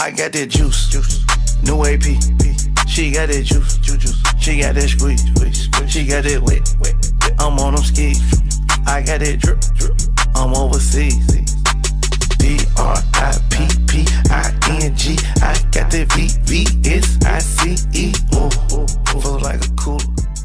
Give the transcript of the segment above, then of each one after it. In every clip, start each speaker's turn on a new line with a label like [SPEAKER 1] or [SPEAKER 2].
[SPEAKER 1] I got that juice. New AP. She got that juice. She got that squeeze. She got that wet. I'm on them skis. I got that drip. I'm overseas. DRIPPING. I got that VVSICE. Feel like a cooler.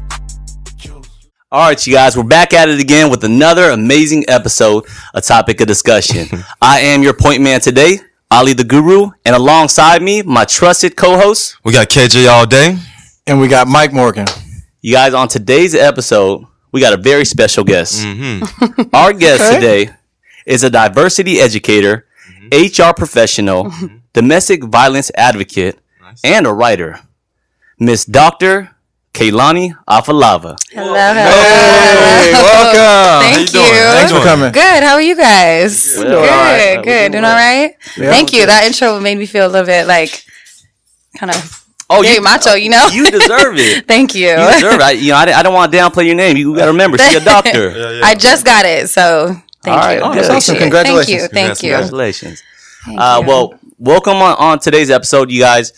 [SPEAKER 2] All right, you guys, we're back at it again with another amazing episode, a topic of discussion. I am your point man today, Ali the Guru, and alongside me, my trusted co-host.
[SPEAKER 3] We got KJ all day.
[SPEAKER 4] And we got Mike Morgan.
[SPEAKER 2] You guys, on today's episode, we got a very special guest. Our guest today is a diversity educator, HR professional, domestic violence advocate, and a writer, Miss Dr. Kaylani Afalava.
[SPEAKER 5] Hello.
[SPEAKER 4] Hey, welcome.
[SPEAKER 5] Thank you.
[SPEAKER 4] Thanks for coming.
[SPEAKER 5] Good. How are you guys?
[SPEAKER 2] Good. All right.
[SPEAKER 5] Good. Doing all right?
[SPEAKER 4] Yeah.
[SPEAKER 5] Thank you. That intro made me feel a little bit like kind of very macho, you know?
[SPEAKER 2] You deserve it.
[SPEAKER 5] Thank you.
[SPEAKER 2] You deserve it. I don't want to downplay your name. You got to remember, she's a doctor.
[SPEAKER 5] I just got it, so thank
[SPEAKER 2] All
[SPEAKER 5] you.
[SPEAKER 2] right. Oh,
[SPEAKER 4] that's awesome.
[SPEAKER 5] Appreciate it.
[SPEAKER 4] Congratulations.
[SPEAKER 5] Thank you.
[SPEAKER 2] Congratulations.
[SPEAKER 5] Thank you.
[SPEAKER 2] Well, welcome on today's episode, you guys.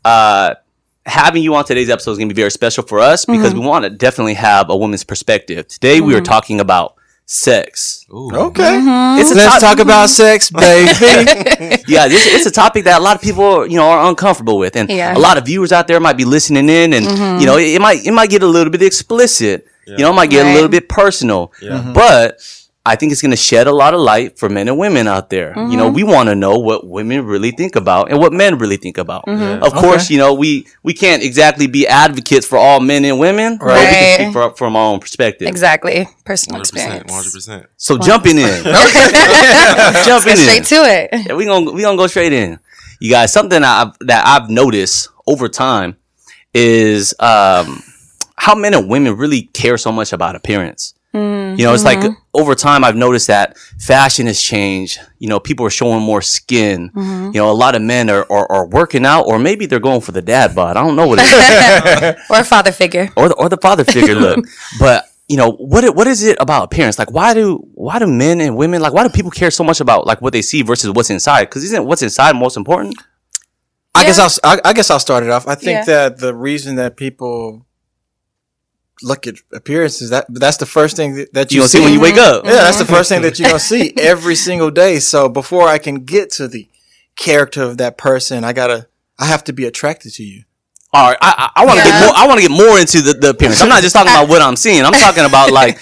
[SPEAKER 2] Having you on today's episode is going to be very special for us because we want to definitely have a woman's perspective. Today, we are talking about sex.
[SPEAKER 4] Okay.
[SPEAKER 2] It's a
[SPEAKER 4] Let's
[SPEAKER 2] top-
[SPEAKER 4] talk about sex, baby.
[SPEAKER 2] Yeah, it's a topic that a lot of people, are uncomfortable with, and
[SPEAKER 5] Yeah.
[SPEAKER 2] a lot of viewers out there might be listening in, and it might get a little bit explicit. It might get a
[SPEAKER 5] Right.
[SPEAKER 2] little bit personal, but I think it's going to shed a lot of light for men and women out there. We want to know what women really think about and what men really think about. Of course, we can't exactly be advocates for all men and women, but we can
[SPEAKER 5] Right.
[SPEAKER 2] speak from our own perspective.
[SPEAKER 5] Exactly. Personal
[SPEAKER 3] 100%.
[SPEAKER 5] experience.
[SPEAKER 3] 100%.
[SPEAKER 2] So jumping in,
[SPEAKER 5] Let's
[SPEAKER 2] jumping
[SPEAKER 5] get
[SPEAKER 2] in.
[SPEAKER 5] straight to it.
[SPEAKER 2] Yeah, we gonna go straight in. You guys, something that I've noticed over time is how men and women really care so much about appearance. It's like over time I've noticed that fashion has changed. People are showing more skin. A lot of men are working out, or maybe they're going for the dad bod. I don't know what it is,
[SPEAKER 5] Or a father figure.
[SPEAKER 2] or the father figure look. But what is it about appearance? Like, why do men and women, like, why do people care so much about like what they see versus what's inside? Because isn't what's inside most important?
[SPEAKER 4] I guess I'll start it off. I think that the reason that people look at appearances, that's the first thing that
[SPEAKER 2] You gonna see when you wake up.
[SPEAKER 4] Yeah, that's the first thing that you're gonna see every single day. So before I can get to the character of that person, I have to be attracted to you.
[SPEAKER 2] All right, I want to get more. I want to get more into the appearance. I'm not just talking about what I'm seeing. I'm talking about like,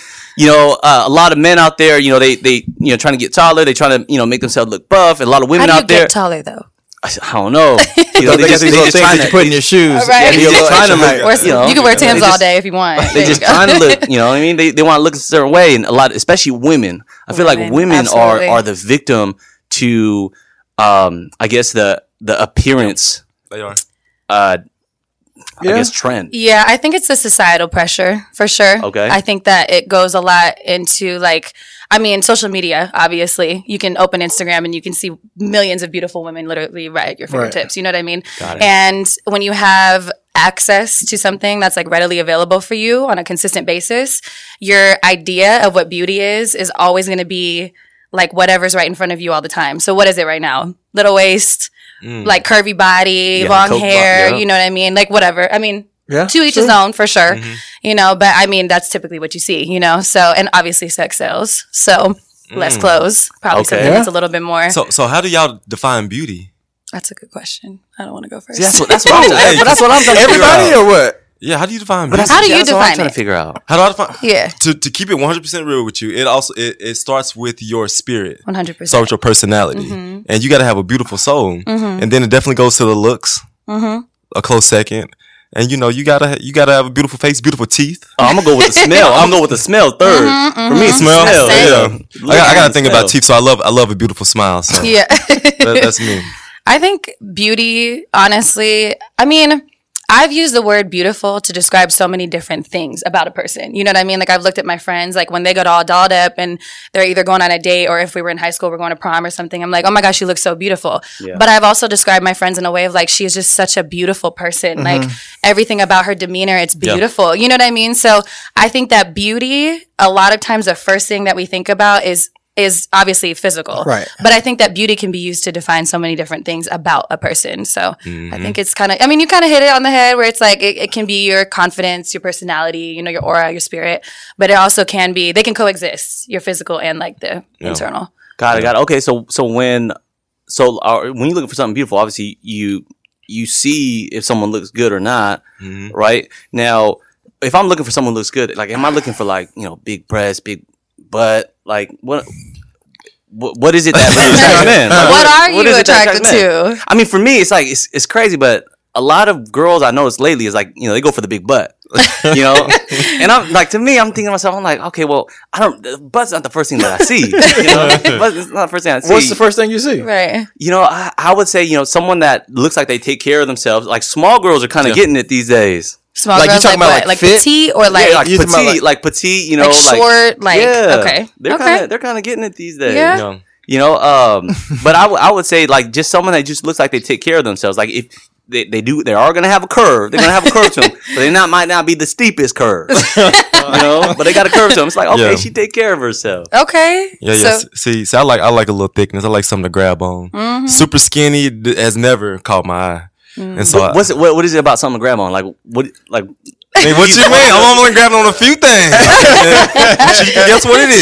[SPEAKER 2] a lot of men out there. They trying to get taller. They trying to make themselves look buff. And a lot of women
[SPEAKER 5] How do you
[SPEAKER 2] out there.
[SPEAKER 5] get taller though?
[SPEAKER 2] I don't know.
[SPEAKER 4] They just things
[SPEAKER 2] trying
[SPEAKER 4] that you
[SPEAKER 2] to
[SPEAKER 4] put in your shoes.
[SPEAKER 5] Right.
[SPEAKER 4] to be a
[SPEAKER 2] They just
[SPEAKER 4] little
[SPEAKER 2] trying to
[SPEAKER 4] extra
[SPEAKER 2] look-
[SPEAKER 4] height.
[SPEAKER 5] You can wear
[SPEAKER 2] they
[SPEAKER 5] Timbs
[SPEAKER 2] just-
[SPEAKER 5] all day if you want.
[SPEAKER 2] They just trying to look. You know what I mean? They want to look a certain way, and a lot, especially women. I feel like
[SPEAKER 5] Women,
[SPEAKER 2] women
[SPEAKER 5] absolutely.
[SPEAKER 2] are the victim to, I guess the appearance.
[SPEAKER 3] They are.
[SPEAKER 2] I guess trend.
[SPEAKER 5] Yeah, I think it's the societal pressure for sure.
[SPEAKER 2] Okay.
[SPEAKER 5] I think that it goes a lot into social media, obviously. You can open Instagram and you can see millions of beautiful women literally right at your fingertips. You know what I mean?
[SPEAKER 2] Got it.
[SPEAKER 5] And when you have access to something that's like readily available for you on a consistent basis, your idea of what beauty is always going to be like whatever's right in front of you all the time. So what is it right now? Little waist, like curvy body,
[SPEAKER 2] Yeah,
[SPEAKER 5] long
[SPEAKER 2] Coke
[SPEAKER 5] hair,
[SPEAKER 2] bar, yeah.
[SPEAKER 5] you know what I mean? Like whatever. I mean,
[SPEAKER 4] Yeah,
[SPEAKER 5] to each his own for sure, but I mean, that's typically what you see, so, and obviously sex sells. So less clothes, probably
[SPEAKER 2] Okay.
[SPEAKER 5] something that's a little bit more.
[SPEAKER 3] So how do y'all define beauty?
[SPEAKER 5] That's a good question. I don't want to go first.
[SPEAKER 2] See, that's what I'm. But that's what I'm trying to figure
[SPEAKER 4] Everybody
[SPEAKER 2] out.
[SPEAKER 4] or what?
[SPEAKER 3] Yeah, how do you define
[SPEAKER 2] But
[SPEAKER 3] beauty?
[SPEAKER 5] How do you
[SPEAKER 2] that's what I'm
[SPEAKER 5] define
[SPEAKER 2] trying
[SPEAKER 5] it?
[SPEAKER 2] to figure out.
[SPEAKER 3] How do I define?
[SPEAKER 5] Yeah.
[SPEAKER 3] To keep it 100% real with you, it starts with your spirit.
[SPEAKER 5] 100%.
[SPEAKER 3] Starts with your personality, and you got to have a beautiful soul, and then it definitely goes to the looks, a close second. And you gotta have a beautiful face, beautiful teeth.
[SPEAKER 2] Oh, I'm gonna go with the smell. I'm gonna go with the smell third. For me, it's
[SPEAKER 3] Smell,
[SPEAKER 2] smell.
[SPEAKER 3] yeah. I gotta think about teeth, so I love a beautiful smile. So
[SPEAKER 5] Yeah.
[SPEAKER 3] that's me.
[SPEAKER 5] I think beauty, honestly, I mean, I've used the word beautiful to describe so many different things about a person. You know what I mean? Like I've looked at my friends, like when they got all dolled up and they're either going on a date or if we were in high school, we're going to prom or something. I'm like, oh my gosh, she looks so beautiful.
[SPEAKER 2] Yeah.
[SPEAKER 5] But I've also described my friends in a way of like, she is just such a beautiful person. Like everything about her demeanor, it's beautiful. You know what I mean? So I think that beauty, a lot of times the first thing that we think about is is obviously physical.
[SPEAKER 4] Right.
[SPEAKER 5] But I think that beauty can be used to define so many different things about a person. So I think it's kind of, I mean, you kind of hit it on the head where it's like, it can be your confidence, your personality, you know, your aura, your spirit, but it also can be, they can coexist, your physical and like the internal.
[SPEAKER 2] Got it. Okay. So when you're looking for something beautiful, obviously you see if someone looks good or not, right? Now, if I'm looking for someone who looks good, like, am I looking for like, you know, big breasts, big butt? Like, what is it that really attracts men? Like,
[SPEAKER 5] What are you
[SPEAKER 2] is it that
[SPEAKER 5] attracted
[SPEAKER 2] attracts men?
[SPEAKER 5] to?
[SPEAKER 2] I mean, for me, it's like, it's crazy, but a lot of girls I noticed lately is like, you know, they go for the big butt, you know? And I'm like, to me, I'm thinking to myself, I'm like, okay, well, butt's not the first thing that I see, you know? Butt's not the first thing I see.
[SPEAKER 4] What's the first thing you see?
[SPEAKER 5] Right.
[SPEAKER 2] You know, I would say, you know, someone that looks like they take care of themselves. Like, small girls are kind of getting it these days.
[SPEAKER 5] Small
[SPEAKER 4] Like, you
[SPEAKER 5] girls,
[SPEAKER 4] talking
[SPEAKER 5] like
[SPEAKER 4] about,
[SPEAKER 5] what?
[SPEAKER 4] like,
[SPEAKER 5] Like
[SPEAKER 4] fit?
[SPEAKER 5] petite or like,
[SPEAKER 2] Yeah, like
[SPEAKER 4] You talking about,
[SPEAKER 2] petite, like petite, you know,
[SPEAKER 5] like short, like,
[SPEAKER 2] yeah,
[SPEAKER 5] okay.
[SPEAKER 2] They're
[SPEAKER 5] Okay.
[SPEAKER 2] kind of getting it these days.
[SPEAKER 5] Yeah.
[SPEAKER 3] You know?
[SPEAKER 2] You know, but I would say like just someone that just looks like they take care of themselves. Like if they are going to have a curve, they're going to have a curve to them, but they might not be the steepest curve, you know, but they got a curve to them. It's like, okay,
[SPEAKER 3] Yeah.
[SPEAKER 2] she take care of herself.
[SPEAKER 5] Okay.
[SPEAKER 3] Yeah,
[SPEAKER 5] So,
[SPEAKER 3] yeah. See, I like a little thickness. I like something to grab on. Super skinny has never caught my eye. And so,
[SPEAKER 2] What is it about something to grab on? Like what
[SPEAKER 3] I mean, what you mean? I'm only grabbing on a few things. You can guess what it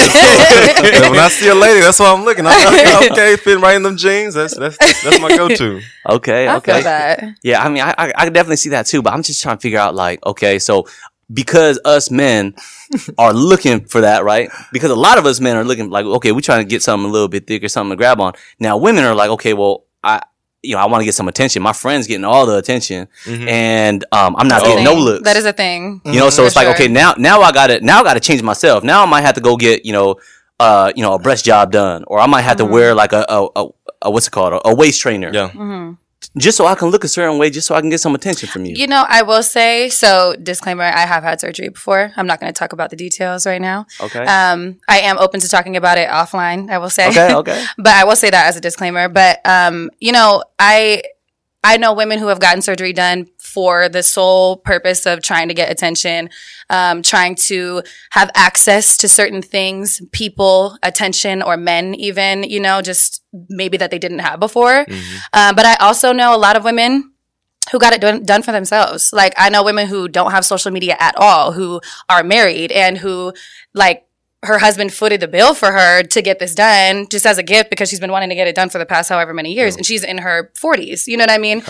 [SPEAKER 3] is. When I see a lady, that's what I'm looking. I'm like, okay, fitting right in them jeans. That's my go-to.
[SPEAKER 2] Okay,
[SPEAKER 5] I
[SPEAKER 2] okay.
[SPEAKER 5] feel that.
[SPEAKER 2] Yeah, I mean, I definitely see that too, but I'm just trying to figure out like, okay, so because us men are looking for that, right? Because a lot of us men are looking like, okay, we're trying to get something a little bit thicker, something to grab on. Now, women are like, okay, well, I want to get some attention. My friend's getting all the attention, and I'm not getting no looks.
[SPEAKER 5] That is a thing.
[SPEAKER 2] You know, so
[SPEAKER 5] For
[SPEAKER 2] it's like,
[SPEAKER 5] sure.
[SPEAKER 2] okay, now I got to change myself. Now I might have to go get, a breast job done, or I might have to wear like a what's it called, a waist trainer,
[SPEAKER 3] Yeah.
[SPEAKER 2] just so I can look a certain way, just so I can get some attention from you.
[SPEAKER 5] You know, I will say, so disclaimer, I have had surgery before. I'm not going to talk about the details right now.
[SPEAKER 2] Okay.
[SPEAKER 5] I am open to talking about it offline, I will say.
[SPEAKER 2] Okay.
[SPEAKER 5] But I will say that as a disclaimer. But, you know, I know women who have gotten surgery done for the sole purpose of trying to get attention, trying to have access to certain things, people, attention, or men even, you know, just maybe that they didn't have before. But I also know a lot of women who got it done for themselves. Like, I know women who don't have social media at all, who are married and who, like, her husband footed the bill for her to get this done just as a gift because she's been wanting to get it done for the past however many years. And she's in her 40s. You know what I mean?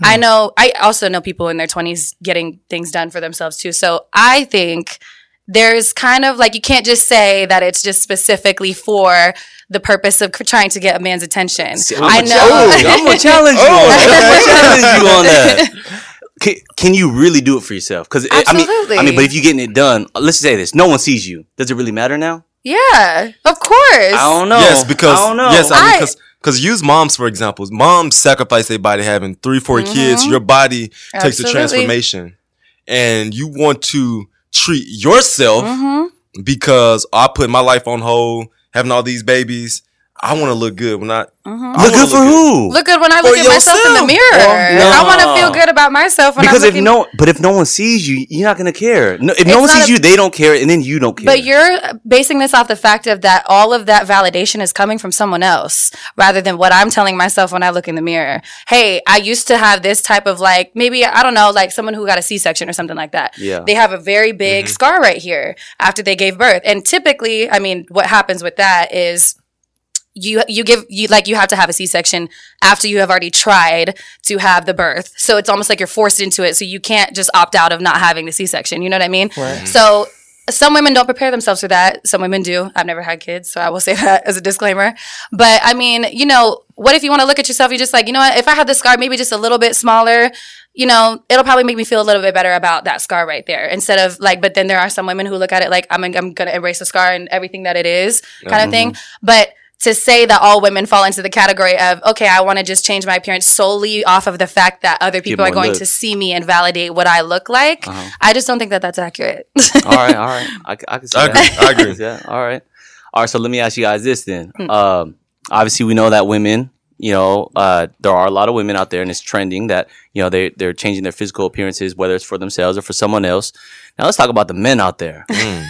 [SPEAKER 5] I also know people in their 20s getting things done for themselves too. So I think there's kind of like, you can't just say that it's just specifically for the purpose of trying to get a man's attention.
[SPEAKER 2] I'm gonna challenge you. I'm gonna challenge you on that. Can you really do it for yourself? Because
[SPEAKER 5] Absolutely.
[SPEAKER 2] I mean, but if you're getting it done, let's say this: no one sees you. Does it really matter now?
[SPEAKER 5] Yeah, of course.
[SPEAKER 2] I don't know.
[SPEAKER 3] Yes, because
[SPEAKER 2] I don't know.
[SPEAKER 3] yes, I mean, because use moms for example. Moms sacrifice their body having 3-4 kids. Your body takes a
[SPEAKER 5] Absolutely.
[SPEAKER 3] transformation, and you want to treat yourself because I put my life on hold, having all these babies. I want to look good when I
[SPEAKER 2] Look good for who?
[SPEAKER 5] Look good when I look at myself in the mirror.
[SPEAKER 2] No.
[SPEAKER 5] I want to feel good about myself when
[SPEAKER 2] Because
[SPEAKER 5] I'm looking.
[SPEAKER 2] if no one sees you, you're not gonna care. No, if no one
[SPEAKER 5] not
[SPEAKER 2] sees you, they don't care, and then you don't care.
[SPEAKER 5] But you're basing this off the fact of that all of that validation is coming from someone else rather than what I'm telling myself when I look in the mirror. Hey, I used to have this type of like, maybe, I don't know, like someone who got a C-section or something like that.
[SPEAKER 2] Yeah.
[SPEAKER 5] They have a very big scar right here after they gave birth. And typically, I mean, what happens with that is you have to have a C-section after you have already tried to have the birth. So it's almost like you're forced into it. So you can't just opt out of not having the C-section. You know what I mean?
[SPEAKER 4] Right.
[SPEAKER 5] So some women don't prepare themselves for that. Some women do. I've never had kids, so I will say that as a disclaimer. But I mean, you know, what if you want to look at yourself? You're just like, you know what? If I had the scar maybe just a little bit smaller, you know, it'll probably make me feel a little bit better about that scar right there. Instead of like, but then there are some women who look at it like, I'm going to embrace the scar and everything that it is kind of thing. But to say that all women fall into the category of, okay, I want to just change my appearance solely off of the fact that other people are going to see me and validate what I look like, I just don't think that that's accurate.
[SPEAKER 2] all right. I can see that.
[SPEAKER 3] I agree.
[SPEAKER 2] Yeah. All right. So let me ask you guys this then. Obviously, we know that women, you know, there are a lot of women out there, and it's trending that, you know, they're changing their physical appearances, whether it's for themselves or for someone else. Now let's talk about the men out there.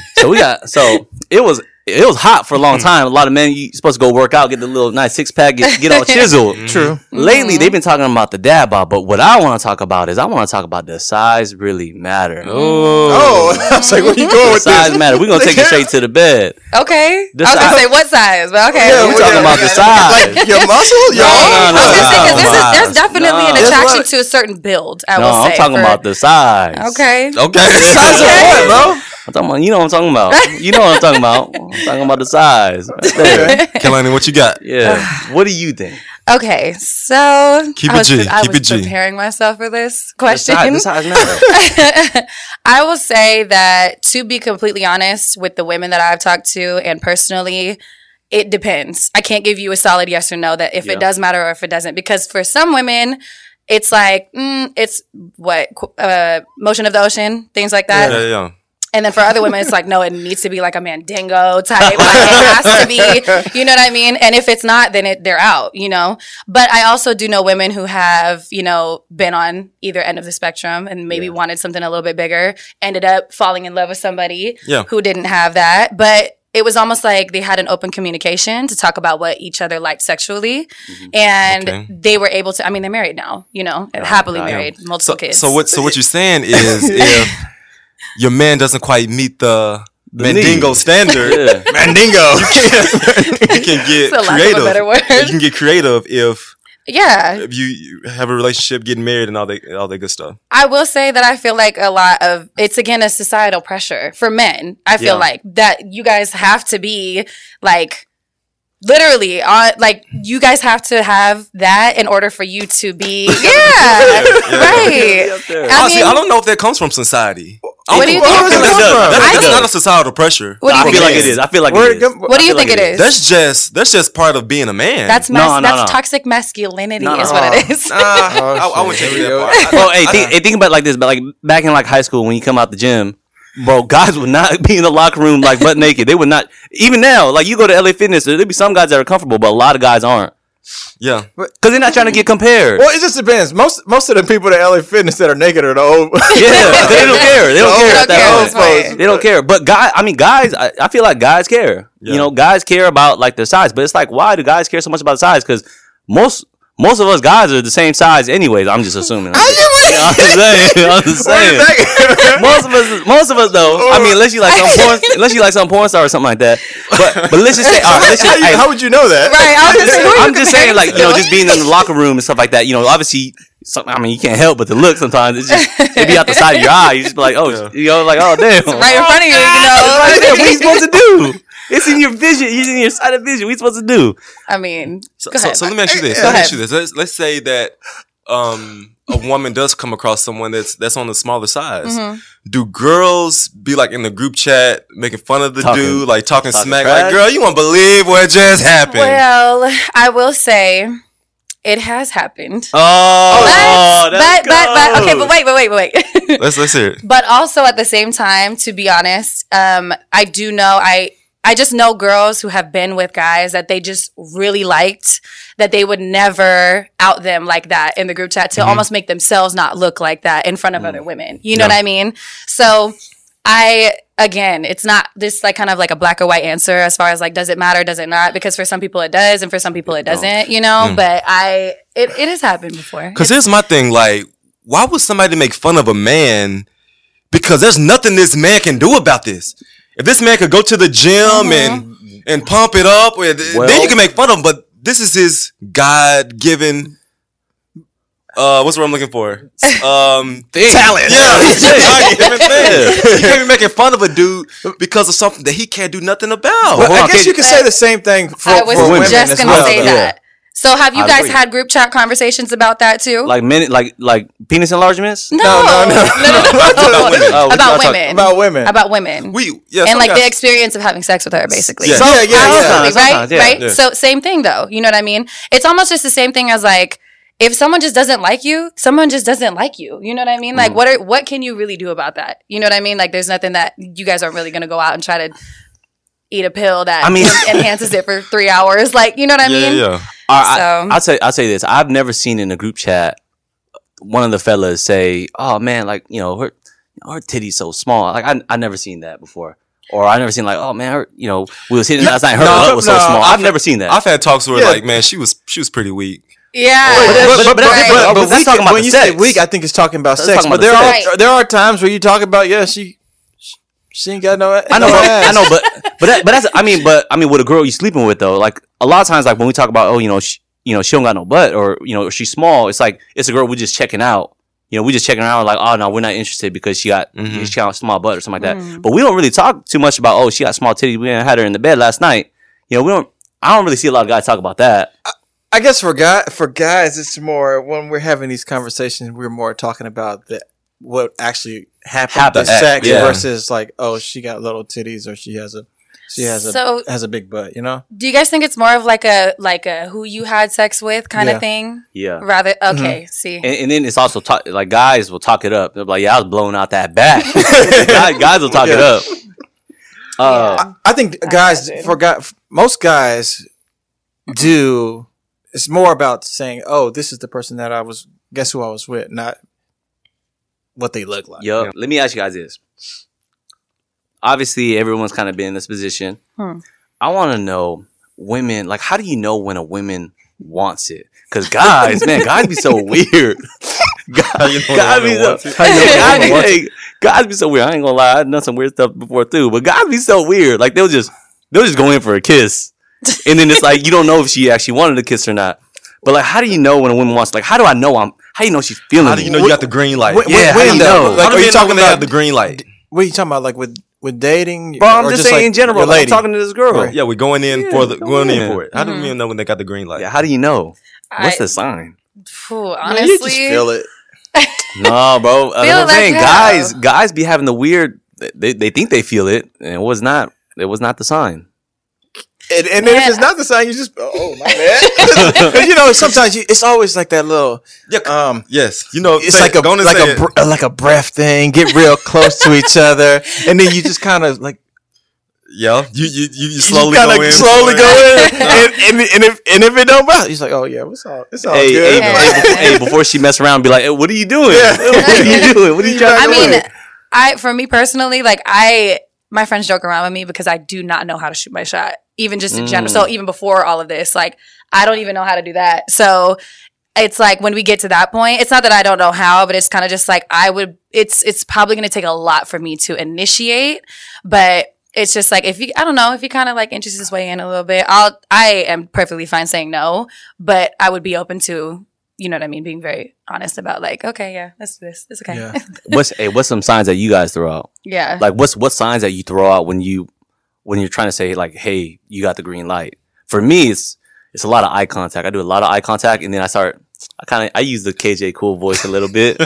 [SPEAKER 2] So it was hot for a long time. A lot of men, you supposed to go work out, get the little nice six pack, get all chiseled.
[SPEAKER 4] True.
[SPEAKER 2] Lately, they've been talking about the dad bod, but what I want to talk about is does size really matter?
[SPEAKER 4] Oh, I was like, where you going with
[SPEAKER 2] Size
[SPEAKER 4] this?
[SPEAKER 2] matter. We're gonna take it straight to the bed.
[SPEAKER 5] Okay.
[SPEAKER 2] The
[SPEAKER 5] I was gonna
[SPEAKER 2] size-
[SPEAKER 5] say what size, but okay.
[SPEAKER 4] Yeah,
[SPEAKER 2] We're talking about the size.
[SPEAKER 4] Like your muscle? Your
[SPEAKER 5] I was gonna say, 'cause
[SPEAKER 2] No.
[SPEAKER 5] there's definitely an
[SPEAKER 2] No.
[SPEAKER 5] attraction to a certain build. I
[SPEAKER 2] No,
[SPEAKER 5] will say.
[SPEAKER 2] I'm talking about the size.
[SPEAKER 5] Okay.
[SPEAKER 3] Okay.
[SPEAKER 4] size of what, bro?
[SPEAKER 2] I'm talking about, you know what I'm talking about. You know what I'm talking about. I'm talking about the size. Right there.
[SPEAKER 3] Kelani, what you got?
[SPEAKER 2] Yeah. What do you think?
[SPEAKER 5] Okay. So
[SPEAKER 3] Keep
[SPEAKER 5] I
[SPEAKER 3] it
[SPEAKER 5] was,
[SPEAKER 3] G.
[SPEAKER 5] I
[SPEAKER 3] Keep
[SPEAKER 5] was
[SPEAKER 3] it G.
[SPEAKER 5] preparing myself for this
[SPEAKER 2] The
[SPEAKER 5] question.
[SPEAKER 2] size matter.
[SPEAKER 5] I will say that, to be completely honest, with the women that I've talked to and personally, it depends. I can't give you a solid yes or no that if
[SPEAKER 2] Yeah.
[SPEAKER 5] it does matter or if it doesn't, because for some women, it's like it's what motion of the ocean, things like that.
[SPEAKER 3] Yeah.
[SPEAKER 5] And then for other women, it's like, no, it needs to be like a Mandingo type. Like, it has to be, you know what I mean? And if it's not, then they're out, you know? But I also do know women who have, you know, been on either end of the spectrum and maybe wanted something a little bit bigger, ended up falling in love with somebody who didn't have that. But it was almost like they had an open communication to talk about what each other liked sexually. And they were able to, I mean, they're married now, you know, happily married, multiple kids.
[SPEAKER 3] So what you're saying is if your man doesn't quite meet the Mandingo
[SPEAKER 2] need.
[SPEAKER 3] standard,
[SPEAKER 2] Yeah.
[SPEAKER 4] Mandingo.
[SPEAKER 3] you can get
[SPEAKER 5] For lack of a
[SPEAKER 3] creative.
[SPEAKER 5] better word.
[SPEAKER 3] You can get creative if
[SPEAKER 5] Yeah.
[SPEAKER 3] you have a relationship, getting married, and all that good stuff.
[SPEAKER 5] I will say that I feel like a lot of it's again a societal pressure for men. I feel like that you guys have to be like literally like you guys have to have that in order for you to be right.
[SPEAKER 3] Honestly, I don't know if that comes from society.
[SPEAKER 5] What do you
[SPEAKER 3] I
[SPEAKER 5] think?
[SPEAKER 3] don't think
[SPEAKER 2] It does.
[SPEAKER 3] that's
[SPEAKER 2] It
[SPEAKER 3] not
[SPEAKER 2] does.
[SPEAKER 3] a societal pressure.
[SPEAKER 5] What do you
[SPEAKER 2] I
[SPEAKER 5] think
[SPEAKER 2] feel
[SPEAKER 5] it
[SPEAKER 2] like
[SPEAKER 5] is?
[SPEAKER 2] it is. I feel like
[SPEAKER 4] Where
[SPEAKER 2] it
[SPEAKER 4] it
[SPEAKER 2] is.
[SPEAKER 4] go-
[SPEAKER 5] What do you think it is?
[SPEAKER 3] That's just part of being a man.
[SPEAKER 5] That's
[SPEAKER 2] No,
[SPEAKER 5] that's toxic masculinity is what it is.
[SPEAKER 3] I wouldn't take
[SPEAKER 4] Here we
[SPEAKER 3] that
[SPEAKER 4] go.
[SPEAKER 3] part.
[SPEAKER 2] Bro, hey, think about it like this. But like back in like high school, when you come out the gym, bro, guys would not be in the locker room like butt naked. They would not. Even now, like you go to LA Fitness, there'll be some guys that are comfortable, but a lot of guys aren't.
[SPEAKER 3] Yeah.
[SPEAKER 2] Because they're not trying to get compared.
[SPEAKER 4] Well, it just depends. Most of the people at LA Fitness that are naked are the old.
[SPEAKER 2] Yeah, they don't care. They don't care
[SPEAKER 5] They
[SPEAKER 2] at
[SPEAKER 5] don't care,
[SPEAKER 2] that
[SPEAKER 5] that's
[SPEAKER 2] point.
[SPEAKER 5] right.
[SPEAKER 2] They don't care. But guys, I feel like guys care.
[SPEAKER 3] Yeah.
[SPEAKER 2] You know, guys care about like their size. But it's like, why do guys care so much about the size? Because most of us guys are the same size anyways. I'm just assuming. I'm just saying. Most of us though. I mean, unless you like some porn star or something like that. But let's just say, all right,
[SPEAKER 4] How would you know that?
[SPEAKER 5] Right. I was just saying, who are you
[SPEAKER 2] I'm just saying, like, you know,
[SPEAKER 5] comparing
[SPEAKER 2] just being in the locker room and stuff like that. You know, obviously, I mean, you can't help but to look sometimes. It's just it be out the side of your eye. You just be like, oh, you know, like, oh damn,
[SPEAKER 5] to? Right in front of you, you know.
[SPEAKER 2] right there. What are you supposed to do? It's in your vision. It's in your side of vision. What are you supposed to do?
[SPEAKER 5] I mean,
[SPEAKER 3] So
[SPEAKER 5] go ahead.
[SPEAKER 3] let me ask you this.
[SPEAKER 5] Go
[SPEAKER 3] Let me ask
[SPEAKER 5] ahead.
[SPEAKER 3] you this. Let's say that a woman does come across someone that's on the smaller size.
[SPEAKER 5] Mm-hmm.
[SPEAKER 3] Do girls be like in the group chat making fun of the
[SPEAKER 2] Talking-
[SPEAKER 3] dude, like talking smack,
[SPEAKER 2] trash?
[SPEAKER 3] like, girl, you won't believe what just happened.
[SPEAKER 5] Well, I will say it has happened.
[SPEAKER 2] Oh,
[SPEAKER 5] But okay, but wait.
[SPEAKER 3] Let's hear it.
[SPEAKER 5] But also at the same time, to be honest, I do know I just know girls who have been with guys that they just really liked that they would never out them like that in the group chat to almost make themselves not look like that in front of other women. You know what I mean? So again, it's not this like kind of like a black or white answer as far as like, does it matter? Does it not? Because for some people it does. And for some people it doesn't, you know, but it has happened before.
[SPEAKER 3] Because here's my thing, like, why would somebody make fun of a man? Because there's nothing this man can do about this. If this man could go to the gym and pump it up, then you can make fun of him. But this is his God-given, what's what I'm looking for? Talent. Yeah, you can't be making fun of a dude because of something that he can't do nothing about.
[SPEAKER 4] But
[SPEAKER 2] hold
[SPEAKER 4] I
[SPEAKER 2] on,
[SPEAKER 4] guess
[SPEAKER 2] can-
[SPEAKER 4] you could say the same thing for
[SPEAKER 5] I was
[SPEAKER 4] women
[SPEAKER 5] just
[SPEAKER 4] as
[SPEAKER 5] going to
[SPEAKER 4] well,
[SPEAKER 5] say
[SPEAKER 4] though.
[SPEAKER 5] that. So have you
[SPEAKER 2] I
[SPEAKER 5] guys
[SPEAKER 2] agree.
[SPEAKER 5] had group chat conversations about that too?
[SPEAKER 2] like penis enlargements.
[SPEAKER 5] no.
[SPEAKER 3] About women.
[SPEAKER 2] Oh, we
[SPEAKER 5] About
[SPEAKER 2] gotta talk-
[SPEAKER 5] women.
[SPEAKER 4] About women.
[SPEAKER 5] About women.
[SPEAKER 3] And
[SPEAKER 5] And like the experience of having sex with her, basically.
[SPEAKER 3] Yeah.
[SPEAKER 5] Absolutely,
[SPEAKER 2] Sometimes,
[SPEAKER 5] right?
[SPEAKER 2] yeah.
[SPEAKER 5] Right?
[SPEAKER 3] Yeah.
[SPEAKER 5] So same thing though. You know what I mean? It's almost just the same thing as like if someone just doesn't like you, someone just doesn't like you. You know what I mean? Like what can you really do about that? You know what I mean? Like there's nothing that you guys aren't really gonna go out and try to eat a pill that enhances it for 3 hours. Like, you know what I mean?
[SPEAKER 3] Yeah.
[SPEAKER 2] I'll say this. I've never seen in a group chat one of the fellas say, "Oh man, like you know, her titty's so small. Like I never seen that before. Or I never seen like, oh man, her, we was hitting last night. Her butt was so small. I've never seen that.
[SPEAKER 3] I've had talks where like, man, she was pretty weak.
[SPEAKER 5] Yeah.
[SPEAKER 2] But that's talking about
[SPEAKER 4] when
[SPEAKER 2] the
[SPEAKER 4] you
[SPEAKER 2] sex.
[SPEAKER 4] say weak, I think it's talking about
[SPEAKER 2] That's
[SPEAKER 4] sex.
[SPEAKER 2] talking
[SPEAKER 4] But
[SPEAKER 2] about the
[SPEAKER 4] there are times where you talk about she ain't got no.
[SPEAKER 2] I know, but that's I mean with a girl you sleeping with though, like a lot of times like when we talk about she don't got no butt or she's small, it's like it's a girl we just checking out. We just checking her out like, oh no, we're not interested because she got a small butt or something like that. But we don't really talk too much about she got small titties. We had her in the bed last night. I don't really see a lot of guys talk about that.
[SPEAKER 4] I guess for guys, it's more when we're having these conversations, we're more talking about what actually happened to sex versus like, oh, she got little titties or she has a big butt.
[SPEAKER 5] Do you guys think it's more of like a who you had sex with kind of thing?
[SPEAKER 2] Yeah.
[SPEAKER 5] Rather, okay. See,
[SPEAKER 2] and then it's also like guys will talk it up. They're like, yeah, I was blowing out that back. guys will talk it up.
[SPEAKER 4] I think most guys do. It's more about saying, "Oh, this is the person that guess who I was with," not what they look like.
[SPEAKER 2] Yup. Let me ask you guys this. Obviously, everyone's kind of been in this position. I want to know, women, like, how do you know when a woman wants it? Because guys be so weird. Guys be so weird. I ain't gonna lie, I've done some weird stuff before too. But guys be so weird. Like they'll just go in for a kiss, and then it's like you don't know if she actually wanted a kiss or not. But like, how do you know when a woman wants? Like, how do I know How do you know she's feeling?
[SPEAKER 3] How do you know you got the green light?
[SPEAKER 2] How do you know?
[SPEAKER 3] Like, are you talking about the green light?
[SPEAKER 4] What are you talking about? Like with dating?
[SPEAKER 2] Bro, I'm just saying like in general. I'm talking to this girl.
[SPEAKER 3] Right. Yeah, we're going in for it. How do we know when they got the green light?
[SPEAKER 2] Yeah, how do you know? What's the sign?
[SPEAKER 5] Honestly,
[SPEAKER 4] you just feel it.
[SPEAKER 2] No, bro. I'm saying guys be having the weird. They think they feel it, and it was not the sign.
[SPEAKER 4] And then if it's not the sign, you just my bad. Because sometimes it's always like that little.
[SPEAKER 3] Yes,
[SPEAKER 4] it's like a breath thing. Get real close to each other, and then you just kind of like.
[SPEAKER 3] Yeah, you slowly go in,
[SPEAKER 4] and if it don't bother, he's like, oh yeah, it's all good.
[SPEAKER 2] Hey, before she mess around, be like, hey, what are you doing? Yeah. What are you doing? What are you trying to do?
[SPEAKER 5] For me personally, like my friends joke around with me because I do not know how to shoot my shot, even just in general. So even before all of this, like I don't even know how to do that. So it's like when we get to that point, it's not that I don't know how, but it's kind of just like it's probably going to take a lot for me to initiate, but. It's just like if you kind of like inches his way in a little bit, I am perfectly fine saying no, but I would be open to, you know what I mean, being very honest about like, okay, yeah, let's do this. It's okay.
[SPEAKER 2] Yeah. What's some signs that you guys throw out?
[SPEAKER 5] Yeah.
[SPEAKER 2] Like what signs that you throw out when you're trying to say like, hey, you got the green light? For me, it's a lot of eye contact. I do a lot of eye contact, and then I use the KJ Cool voice a little bit.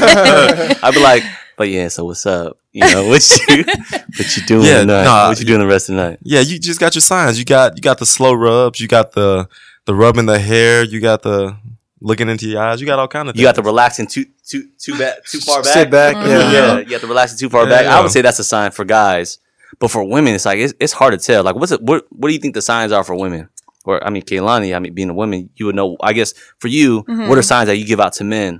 [SPEAKER 2] I'd be like, but yeah, so what's up? What you doing tonight? What you doing the rest of the night?
[SPEAKER 3] Yeah, you just got your signs. You got the slow rubs. You got the rubbing the hair. You got the looking into your eyes. You got all kind of things.
[SPEAKER 2] You got the relaxing too far back.
[SPEAKER 4] Sit back.
[SPEAKER 2] Yeah. You got the relaxing too far back. I would say that's a sign for guys, but for women, it's like it's hard to tell. Like, what do you think the signs are for women? Or Kehlani, being a woman, you would know. I guess for you, what are signs that you give out to men?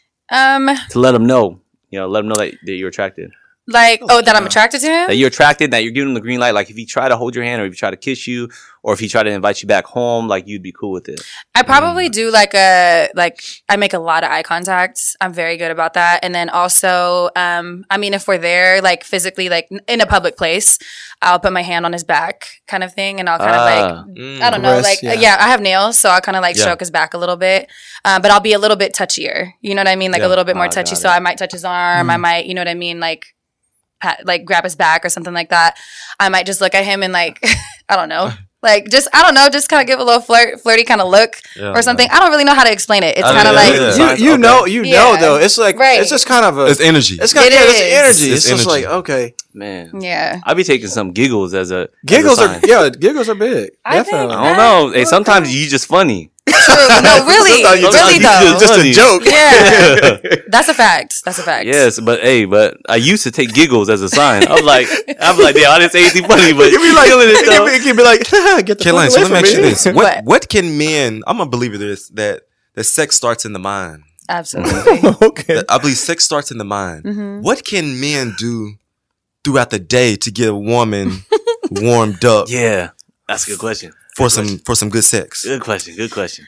[SPEAKER 2] To let them know, let them know that you're attracted.
[SPEAKER 5] Like, that I'm attracted to him?
[SPEAKER 2] That you're attracted, that you're giving him the green light. Like, if he try to hold your hand or if he try to kiss you or if he try to invite you back home, like, you'd be cool with it.
[SPEAKER 5] I probably do I make a lot of eye contact. I'm very good about that. And then also, if we're there, like, physically, like, in a public place, I'll put my hand on his back kind of thing. And I'll kind of I don't know, like, I have nails. So I'll kind of stroke his back a little bit. But I'll be a little bit touchier. You know what I mean? Like, a little bit more touchy. So I might touch his arm. I might, you know what I mean? Like grab his back or something like that. I might just look at him and I don't know. Just kind of give a little flirty kind of look or something. I don't really know how to explain it. It's kind of like
[SPEAKER 4] you know though. It's like it's just kind of
[SPEAKER 3] it's energy.
[SPEAKER 4] It's kind of energy. It's just like okay,
[SPEAKER 2] man.
[SPEAKER 5] Yeah,
[SPEAKER 2] I'd be taking some giggles as a
[SPEAKER 4] giggles are big. Definitely.
[SPEAKER 2] I don't know. Hey, sometimes you just funny.
[SPEAKER 5] True. No, really though.
[SPEAKER 4] Just a joke.
[SPEAKER 5] Yeah, that's a fact.
[SPEAKER 2] Yes, but I used to take giggles as a sign. I'm like, yeah, I didn't say anything funny, but
[SPEAKER 4] it can be like, get the fuck away
[SPEAKER 3] so let me
[SPEAKER 4] from
[SPEAKER 3] ask you
[SPEAKER 4] me.
[SPEAKER 3] this: what can men? I'm a believer that sex starts in the mind.
[SPEAKER 5] Absolutely.
[SPEAKER 4] Okay.
[SPEAKER 3] I believe sex starts in the mind.
[SPEAKER 5] Mm-hmm.
[SPEAKER 3] What can men do throughout the day to get a woman warmed up
[SPEAKER 2] Yeah, that's a good question.
[SPEAKER 3] for some good sex?
[SPEAKER 2] Good question. Good question.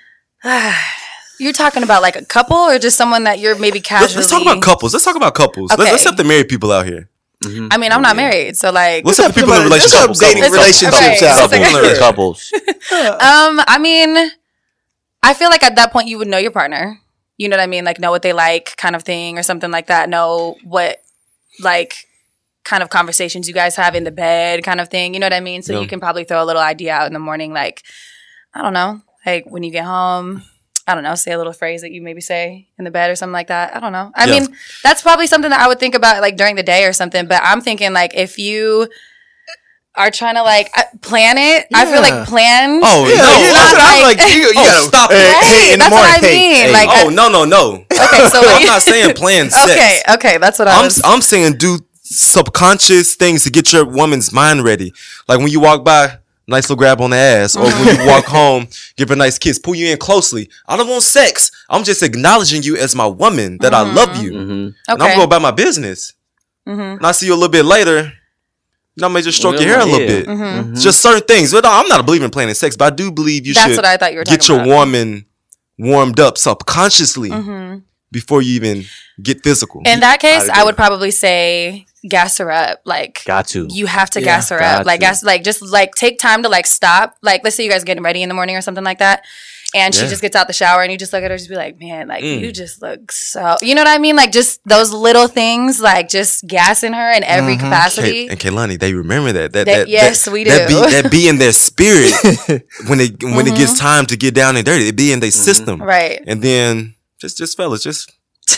[SPEAKER 5] You're talking about like a couple or just someone that you're maybe casually...
[SPEAKER 3] Let's talk about couples. Let's talk about couples.
[SPEAKER 5] Okay.
[SPEAKER 3] Let's have the married people out here.
[SPEAKER 5] I mean, I'm not married, so like...
[SPEAKER 3] Let's have the people in relationships.
[SPEAKER 4] dating relationships out.
[SPEAKER 2] Couples.
[SPEAKER 5] I mean, I feel like at that point you would know your partner. You know what I mean? Like know what they like kind of thing or something like that. Know what like kind of conversations you guys have in the bed kind of thing. You know what I mean? So you can probably throw a little idea out in the morning like, I don't know, like when you get home, I don't know, say a little phrase that you maybe say in the bed or something like that. I don't know. I mean, that's probably something that I would think about like during the day or something. But I'm thinking like if you are trying to like plan it, I feel like plan.
[SPEAKER 3] Oh,
[SPEAKER 4] Yeah,
[SPEAKER 3] no.
[SPEAKER 4] that's what I'm like. You gotta
[SPEAKER 3] stop it.
[SPEAKER 4] Hey, in the
[SPEAKER 5] That's
[SPEAKER 4] morning.
[SPEAKER 5] what I mean. Like,
[SPEAKER 3] Oh, no.
[SPEAKER 5] okay, so
[SPEAKER 3] I'm not saying plan sex.
[SPEAKER 5] Okay, that's what I was.
[SPEAKER 3] I'm saying do subconscious things to get your woman's mind ready. Like when you walk by, nice little grab on the ass, or when you walk home, give her a nice kiss, pull you in closely. I don't want sex. I'm just acknowledging you as my woman, that I love you. And I'm
[SPEAKER 5] Okay.
[SPEAKER 3] going about my business. And I see you a little bit later. I may just stroke your hair a little bit. Just certain things. But I'm not a believer in planning sex, but I do believe you
[SPEAKER 5] That's
[SPEAKER 3] should
[SPEAKER 5] what I thought you were
[SPEAKER 3] get
[SPEAKER 5] talking
[SPEAKER 3] your
[SPEAKER 5] about.
[SPEAKER 3] woman warmed up subconsciously before you even get physical.
[SPEAKER 5] In that case,
[SPEAKER 2] I
[SPEAKER 5] I would probably say gas her up. Like,
[SPEAKER 2] Got to.
[SPEAKER 5] you have to gas her
[SPEAKER 2] got
[SPEAKER 5] up. Like,
[SPEAKER 2] to.
[SPEAKER 5] just like take time to like stop. Like, let's say you guys are getting ready in the morning or something like that. And she just gets out the shower and you just look at her and just be like, man, like you just look so, you know what I mean? Like just those little things, like just gassing her in every capacity.
[SPEAKER 3] And Kehlani, they remember that.
[SPEAKER 5] Yes, we do.
[SPEAKER 3] That be in their spirit when it gets time to get down and dirty. It be in their system.
[SPEAKER 5] Right.
[SPEAKER 3] And then just fellas, just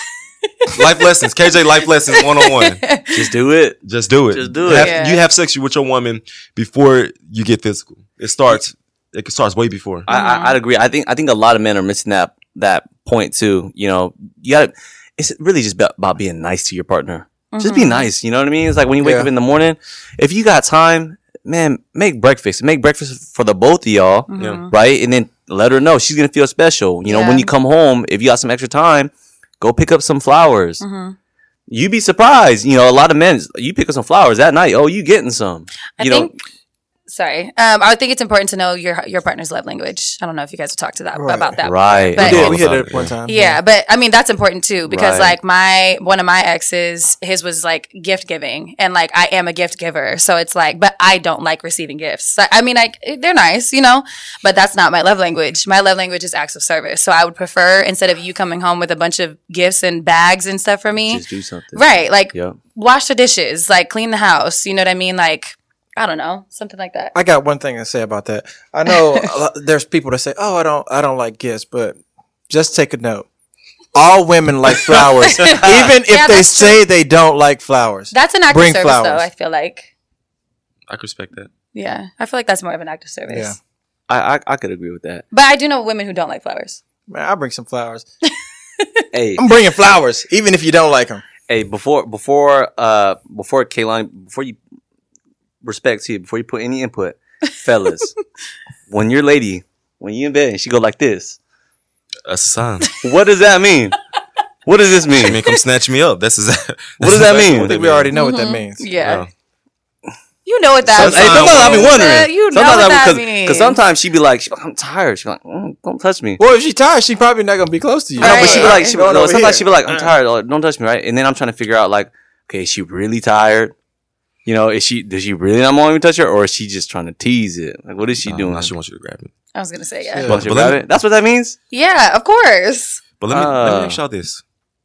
[SPEAKER 3] life lessons. KJ life lessons 101.
[SPEAKER 2] Just do it.
[SPEAKER 3] Just do it.
[SPEAKER 2] Just do it.
[SPEAKER 5] Yeah.
[SPEAKER 3] You have sex with your woman before you get physical. It starts way before.
[SPEAKER 2] I'd agree. I think a lot of men are missing that point too. You know, you got to. It's really just about being nice to your partner. Just be nice. You know what I mean? It's like when you wake up in the morning, if you got time, man, make breakfast. Make breakfast for the both of y'all, right? And then let her know she's gonna feel special. You know, when you come home, if you got some extra time, go pick up some flowers. You'd be surprised. You know, a lot of men, you pick up some flowers that night. Oh, you getting some?
[SPEAKER 5] I would think it's important to know your partner's love language. I don't know if you guys have talked to that about that.
[SPEAKER 2] Right.
[SPEAKER 5] But
[SPEAKER 4] We hit it one time.
[SPEAKER 5] yeah, but I mean that's important too because
[SPEAKER 2] Right.
[SPEAKER 5] like one of my exes, his was like gift giving, and like I am a gift giver, so it's like, but I don't like receiving gifts. I mean, like they're nice, you know, but that's not my love language. My love language is acts of service. So I would prefer instead of you coming home with a bunch of gifts and bags and stuff for me,
[SPEAKER 2] Just do something.
[SPEAKER 5] right? Like
[SPEAKER 2] Yep.
[SPEAKER 5] wash the dishes, like clean the house. You know what I mean? Like I don't know, something like that.
[SPEAKER 4] I got one thing to say about that. I know there's people that say, "Oh, I don't like gifts," but just take a note. All women like flowers, even if
[SPEAKER 5] Yeah,
[SPEAKER 4] they
[SPEAKER 5] that's
[SPEAKER 4] say they don't like flowers.
[SPEAKER 5] That's an act
[SPEAKER 4] Bring
[SPEAKER 5] of service,
[SPEAKER 4] flowers.
[SPEAKER 5] though. I feel like,
[SPEAKER 3] I can respect that.
[SPEAKER 5] yeah, I feel like that's more of an act of service.
[SPEAKER 4] Yeah.
[SPEAKER 2] I could agree with that.
[SPEAKER 5] But I do know women who don't like flowers.
[SPEAKER 4] Man, I'll bring some flowers.
[SPEAKER 2] Hey,
[SPEAKER 4] I'm bringing flowers, even if you don't like them.
[SPEAKER 2] hey, before Kehlani, before you respect to you, before you put any input, fellas, when your lady, when you in bed and she go like this,
[SPEAKER 3] That's a sign.
[SPEAKER 2] what does that mean? What does this
[SPEAKER 3] I
[SPEAKER 2] mean?
[SPEAKER 3] mean, come snatch me up. What
[SPEAKER 2] does that mean?
[SPEAKER 4] I think we already know what that means.
[SPEAKER 5] Yeah.
[SPEAKER 3] Oh.
[SPEAKER 5] You know what that
[SPEAKER 3] Sometimes-
[SPEAKER 5] means.
[SPEAKER 2] Hey, sometimes I be wondering.
[SPEAKER 5] You know
[SPEAKER 2] Sometimes
[SPEAKER 5] what that
[SPEAKER 2] because
[SPEAKER 5] means.
[SPEAKER 2] sometimes she be like, I'm tired. She be like, don't touch me.
[SPEAKER 4] Well, if she's tired, she probably not gonna be close to you.
[SPEAKER 2] No, but she be
[SPEAKER 5] Right.
[SPEAKER 2] like,
[SPEAKER 4] Going over
[SPEAKER 2] sometimes
[SPEAKER 4] here.
[SPEAKER 2] she be like, I'm tired. Like, don't touch me, right? And then I'm trying to figure out, like, okay, is she really tired? You know, does she really not want me to touch her, or is she just trying to tease it? Like, what is she doing?
[SPEAKER 3] Now she wants you to grab it.
[SPEAKER 5] I was going to say,
[SPEAKER 4] Yeah.
[SPEAKER 5] yeah.
[SPEAKER 2] Want you to
[SPEAKER 3] But let
[SPEAKER 2] grab
[SPEAKER 3] me-
[SPEAKER 2] it? That's what that means?
[SPEAKER 5] Yeah, of course.
[SPEAKER 3] But let me ask y'all this.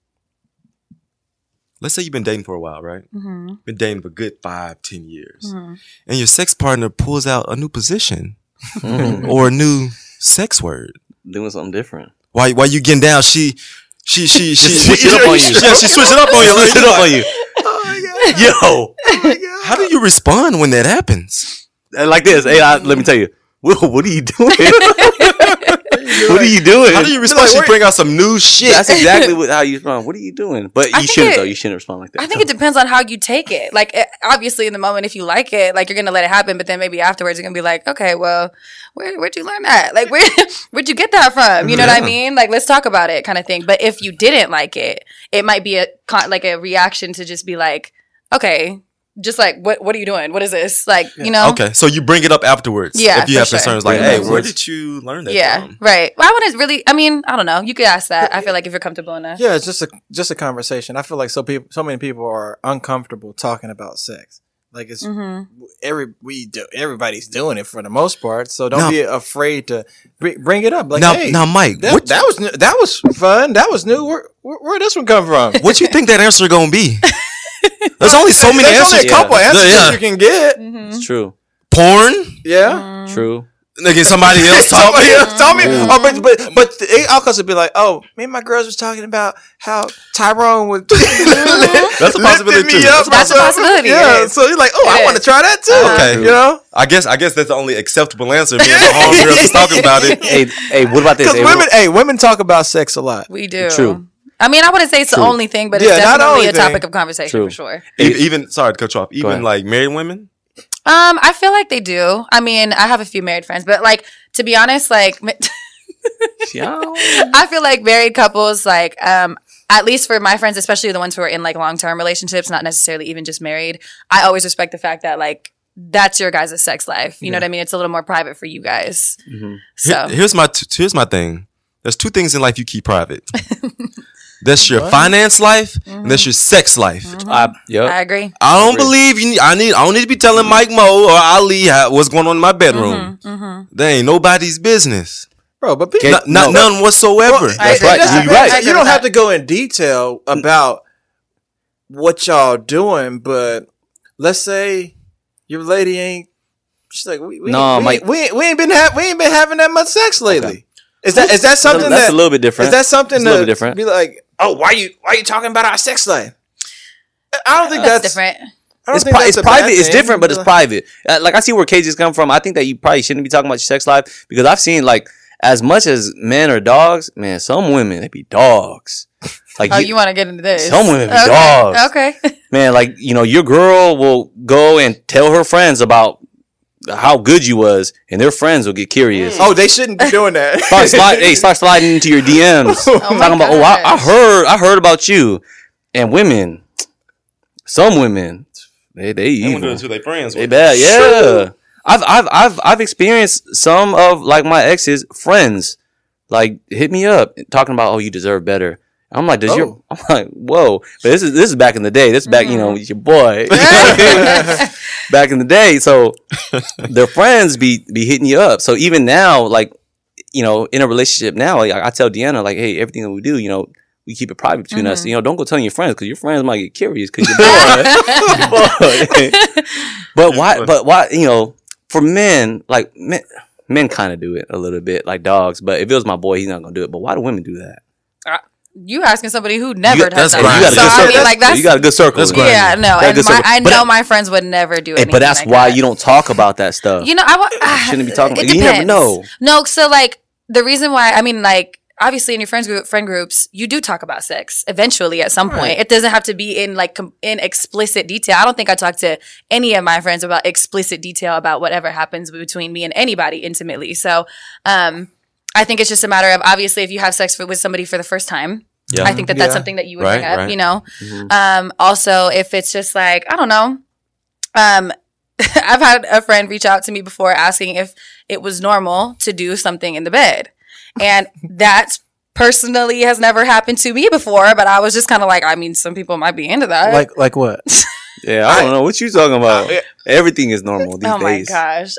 [SPEAKER 3] Let's say you've been dating for a while, right?
[SPEAKER 5] Mm-hmm.
[SPEAKER 3] Been dating for a good 5-10 years. And your sex partner pulls out a new position or a new sex word.
[SPEAKER 2] Doing something different.
[SPEAKER 3] While you getting down, she
[SPEAKER 2] switch it up on you.
[SPEAKER 3] Yeah, she switch it up on you.
[SPEAKER 2] Switch it up on you. Yo.
[SPEAKER 3] How do you respond when that happens?
[SPEAKER 2] Like this. Hey, let me tell you. What are you doing? What are you doing?
[SPEAKER 3] How do you respond? She bring out some new shit.
[SPEAKER 2] That's exactly how you respond. What are you doing? But you shouldn't though. You shouldn't respond like that.
[SPEAKER 5] I think it depends on how you take it. Like, obviously, in the moment, if you like it, like, you're gonna let it happen. But then maybe afterwards, you're gonna be like, okay, well, where'd you learn that? Like, where'd you get that from? You know what I mean? Like, let's talk about it, kind of thing. But if you didn't like it, it might be a reaction to just be like, okay. Just like, what are you doing? What is this? Like, you know?
[SPEAKER 3] Okay, so you bring it up afterwards.
[SPEAKER 5] Yeah,
[SPEAKER 3] if you have concerns, like, hey, where did you learn that from?
[SPEAKER 5] Right. Well, I wouldn't really. I mean, I don't know. You could ask that. I feel like if you're comfortable enough.
[SPEAKER 4] Yeah, it's just a conversation. I feel like so many people are uncomfortable talking about sex. Like it's everybody's doing it for the most part. So don't be afraid to bring it up. Like,
[SPEAKER 3] now, Mike,
[SPEAKER 4] that was fun. That was new. Where this one come from?
[SPEAKER 3] What you think that answer gonna be? There's only so many answers.
[SPEAKER 4] Only a couple answers you can get.
[SPEAKER 5] Mm-hmm.
[SPEAKER 2] It's true.
[SPEAKER 3] Porn?
[SPEAKER 4] Yeah.
[SPEAKER 2] True.
[SPEAKER 3] Nigga, somebody else tell me.
[SPEAKER 4] Oh, but I'll also be like, oh, me and my girls was talking about how Tyrone would.
[SPEAKER 3] That's a possibility too.
[SPEAKER 5] That's a possibility.
[SPEAKER 4] Yeah. So you're like, oh, I want to try that too.
[SPEAKER 3] Okay.
[SPEAKER 4] You know.
[SPEAKER 3] I guess that's the only acceptable answer. Me and my homegirls was talking about it.
[SPEAKER 2] Hey, what about this?
[SPEAKER 4] Women talk about sex a lot.
[SPEAKER 5] We do.
[SPEAKER 2] True.
[SPEAKER 5] I mean, I wouldn't say it's the only thing, but it's definitely a topic of conversation for sure.
[SPEAKER 3] Even sorry to cut you off. Even like married women.
[SPEAKER 5] I feel like they do. I mean, I have a few married friends, but like, to be honest, like, I feel like married couples, like, at least for my friends, especially the ones who are in like long-term relationships, not necessarily even just married, I always respect the fact that like that's your guys' sex life. You know what I mean? It's a little more private for you guys. Mm-hmm. So
[SPEAKER 3] here's my thing. There's two things in life you keep private. That's your finance life, and that's your sex life.
[SPEAKER 5] Mm-hmm. I agree.
[SPEAKER 3] I don't believe I don't need to be telling Mike Mo or Ali what's going on in my bedroom. That ain't nobody's business,
[SPEAKER 4] bro. But
[SPEAKER 3] none whatsoever.
[SPEAKER 4] Well, that's right. You're right. You don't have to go in detail about what y'all doing, but let's say your lady ain't. She's like, we ain't been having that much sex lately. Okay. Is that something
[SPEAKER 2] that's a little bit different?
[SPEAKER 4] Is that something
[SPEAKER 2] a little bit different?
[SPEAKER 4] Be like, oh, why you talking about our sex life? I don't think that's
[SPEAKER 5] different.
[SPEAKER 4] It's
[SPEAKER 2] private. It's different, but it's private. Like, I see where KJ's come from. I think that you probably shouldn't be talking about your sex life because I've seen, like, as much as men are dogs, man, some women, they be dogs. Like,
[SPEAKER 5] you want to get into this?
[SPEAKER 2] Some women be dogs.
[SPEAKER 5] Okay.
[SPEAKER 2] Man, like, you know, your girl will go and tell her friends about how good you was, and their friends will get curious.
[SPEAKER 4] Oh, they shouldn't be doing that.
[SPEAKER 2] Start sliding into your DMs, talking about, I heard about you. And women, some women, they evil.
[SPEAKER 3] They do it to their friends.
[SPEAKER 2] They bad, yeah. I've experienced some of like my ex's friends, like hit me up talking about, oh, you deserve better. I'm like, I'm like, whoa. But this is back in the day. This is back, you know, with your boy. Back in the day. So their friends be hitting you up. So even now, like, you know, in a relationship now, like, I tell Deanna, like, hey, everything that we do, you know, we keep it private between us. You know, don't go telling your friends because your friends might get curious because you're bored. But why, you know, for men, like, men kind of do it a little bit, like dogs. But if it was my boy, he's not going to do it. But why do women do that?
[SPEAKER 5] You asking somebody who never does that.
[SPEAKER 2] You got a good circle.
[SPEAKER 5] Yeah, no. And I know my friends would never do it.
[SPEAKER 2] But that's why you don't talk about that stuff.
[SPEAKER 5] You know,
[SPEAKER 2] you shouldn't be talking about it. You never know.
[SPEAKER 5] No, so like the reason why, I mean, like, obviously in your friend groups, you do talk about sex eventually at some point. It doesn't have to be in like in explicit detail. I don't think I talk to any of my friends about explicit detail about whatever happens between me and anybody intimately. So, I think it's just a matter of, obviously, if you have sex with somebody for the first time, I think that's something that you would bring up, you know? Mm-hmm. Also, if it's just like, I don't know, I've had a friend reach out to me before asking if it was normal to do something in the bed. And that personally has never happened to me before, but I was just kind of like, I mean, some people might be into that.
[SPEAKER 4] Like what?
[SPEAKER 2] Yeah, I don't know. What you talking about? Everything is normal these days.
[SPEAKER 5] Oh my gosh.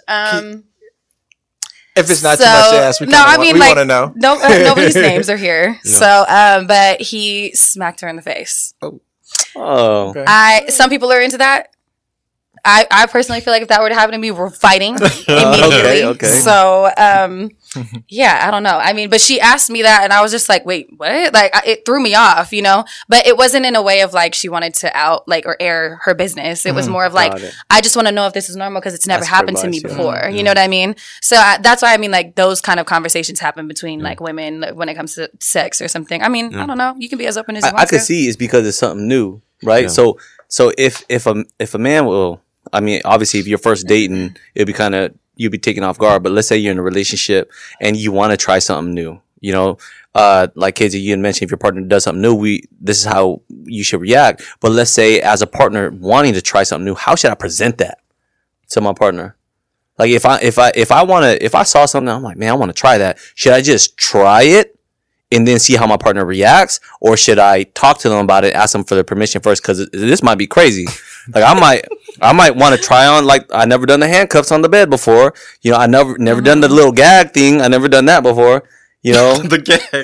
[SPEAKER 4] If it's not too much to ask, we want to know.
[SPEAKER 5] Nobody's names are here. No. So, but he smacked her in the face.
[SPEAKER 2] Oh.
[SPEAKER 4] Okay.
[SPEAKER 5] Some people are into that. I personally feel like if that were to happen to me, we're fighting immediately.
[SPEAKER 2] Okay.
[SPEAKER 5] So, yeah, I don't know. I mean, but she asked me that and I was just like, wait, what? Like, it threw me off, you know? But it wasn't in a way of like she wanted to out, like, or air her business. It was more of like, I just want to know if this is normal because it's never happened to me before. You know what I mean? So that's why I mean, like, those kind of conversations happen between like women like, when it comes to sex or something. I mean, I don't know. You can be as open as you want
[SPEAKER 2] I could see it's because it's something new, right? So if a man will, I mean, obviously, if you're first dating, it'd be kind of you'd be taken off guard. But let's say you're in a relationship and you want to try something new, you know, like Casey, you had mentioned, if your partner does something new, this is how you should react. But let's say as a partner wanting to try something new, how should I present that to my partner? Like if I saw something, I'm like, man, I want to try that. Should I just try it and then see how my partner reacts, or should I talk to them about it, ask them for their permission first? Because this might be crazy. Like I might want to try on, like, I never done the handcuffs on the bed before. You know, I never done the little gag thing. I never done that before. You know,
[SPEAKER 3] the gag.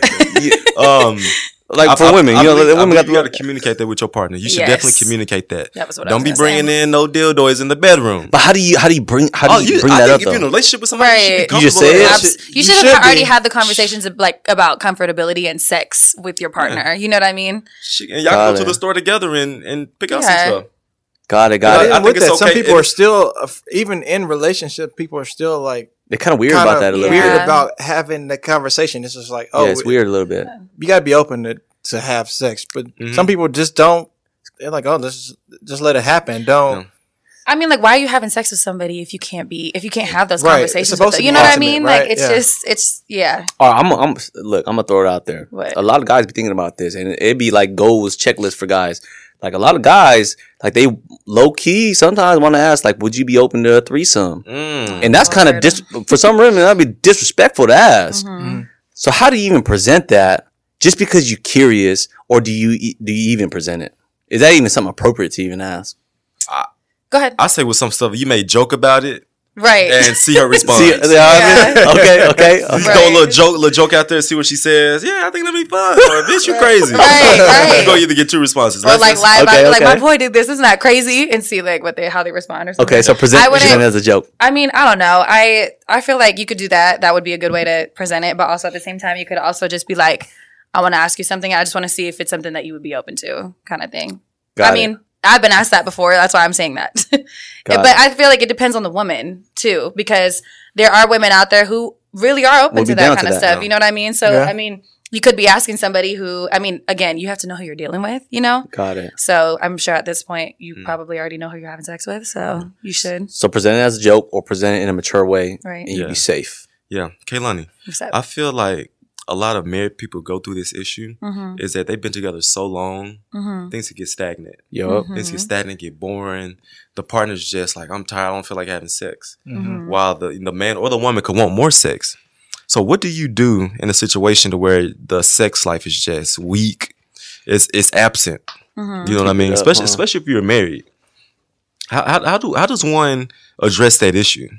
[SPEAKER 2] Like for women, you know, women
[SPEAKER 3] got to communicate that with your partner. You should definitely communicate that.
[SPEAKER 5] That was what
[SPEAKER 3] Don't be bringing in no dildos in the bedroom.
[SPEAKER 2] But how do you bring that up?
[SPEAKER 3] If you're in a relationship with somebody,
[SPEAKER 5] right?
[SPEAKER 3] You
[SPEAKER 2] just say it.
[SPEAKER 5] You should have already had the conversations about comfortability and sex with your partner. You know what I mean?
[SPEAKER 3] And y'all can go to the store together and pick out some stuff.
[SPEAKER 2] Got it.
[SPEAKER 4] I think it's okay. Some people are still, even in relationship, people are still like,
[SPEAKER 2] they're kind of weird about that a little bit.
[SPEAKER 4] Weird about having the conversation. It's just like,
[SPEAKER 2] it's weird a little bit.
[SPEAKER 4] You got to be open to have sex, but some people just don't. They're like, oh, let's just let it happen. Don't.
[SPEAKER 3] Yeah.
[SPEAKER 5] I mean, like, why are you having sex with somebody if you can't have those conversations?
[SPEAKER 4] With them?
[SPEAKER 5] You know what I mean? Right? Like, it's
[SPEAKER 2] All right, I'm gonna throw it out there.
[SPEAKER 5] What?
[SPEAKER 2] A lot of guys be thinking about this, and it'd be like goals checklist for guys. Like a lot of guys, like they low key sometimes want to ask, like, would you be open to a threesome? And that's kind of for some women that'd be disrespectful to ask. So how do you even present that? Just because you're curious, or do you even present it? Is that even something appropriate to even ask?
[SPEAKER 5] Go ahead.
[SPEAKER 3] I say with some stuff you may joke about it,
[SPEAKER 5] right,
[SPEAKER 3] and see her response.
[SPEAKER 2] Okay.
[SPEAKER 3] You throw a little joke out there and see what she says. Yeah, I think that'd be fun. Or, bitch, you crazy.
[SPEAKER 5] Right.
[SPEAKER 3] You go either get two responses.
[SPEAKER 5] Or like lie about it, like my boy did this. Isn't that crazy? And see like how they respond or something.
[SPEAKER 2] Okay, so present it as a joke.
[SPEAKER 5] I mean, I don't know. I feel like you could do that. That would be a good way to present it. But also at the same time, you could also just be like, I want to ask you something. I just want to see if it's something that you would be open to, kind of thing. I mean, I've been asked that before. That's why I'm saying that. But I feel like it depends on the woman too, because there are women out there who really are open to that kind of stuff. You know what I mean? So, I mean, you could be asking somebody who, I mean, again, you have to know who you're dealing with, you know?
[SPEAKER 2] Got it.
[SPEAKER 5] So I'm sure at this point, you probably already know who you're having sex with. So you should.
[SPEAKER 2] So present it as a joke or present it in a mature way.
[SPEAKER 5] Right.
[SPEAKER 2] And you'd be safe.
[SPEAKER 3] Yeah. Kaylani, I feel like a lot of married people go through this issue is that they've been together so long, things can get stagnant. Things get stagnant, get boring. The partner's just like, I'm tired, I don't feel like having sex. While the man or the woman could want more sex. So what do you do in a situation to where the sex life is just weak, it's absent? You know what I mean? Especially if you're married. How does one address that issue?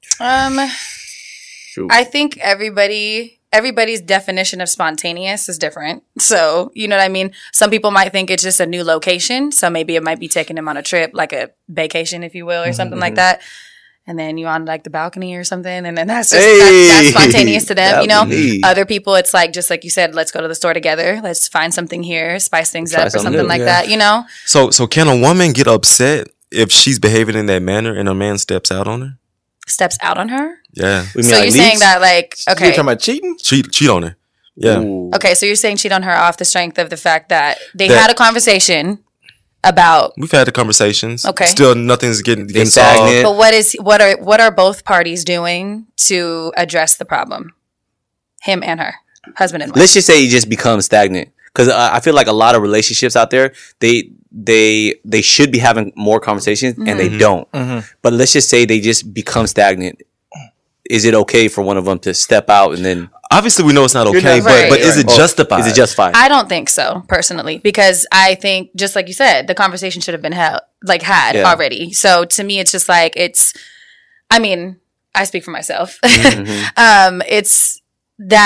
[SPEAKER 5] I think everybody's definition of spontaneous is different. So, you know what I mean? Some people might think it's just a new location. So maybe it might be taking them on a trip, like a vacation, if you will, or something like that. And then you on like the balcony or something. And then that's just that's spontaneous to them, you know? Other people, it's like, just like you said, let's go to the store together. Let's find something here, spice things up or something like that, you know?
[SPEAKER 3] So can a woman get upset if she's behaving in that manner and a man steps out on her?
[SPEAKER 5] Steps out on her?
[SPEAKER 3] Yeah.
[SPEAKER 5] So you're saying that like, okay.
[SPEAKER 4] You're talking about cheating?
[SPEAKER 3] Cheat on her. Yeah.
[SPEAKER 2] Ooh.
[SPEAKER 5] Okay, so you're saying cheat on her off the strength of the fact that they had a conversation about.
[SPEAKER 3] We've had the conversations.
[SPEAKER 5] Okay.
[SPEAKER 3] Still nothing's getting solved.
[SPEAKER 2] Stagnant.
[SPEAKER 5] But what are both parties doing to address the problem? Him and her. Husband and wife.
[SPEAKER 2] Let's just say it just becomes stagnant. Because I feel like a lot of relationships out there, they should be having more conversations and they don't. But let's just say they just become stagnant. Is it okay for one of them to step out and then?
[SPEAKER 3] Obviously, we know it's not okay, but is it justified?
[SPEAKER 2] Is it justified?
[SPEAKER 5] I don't think so, personally, because I think, just like you said, the conversation should have been had already. So to me, it's just like I mean, I speak for myself. It's that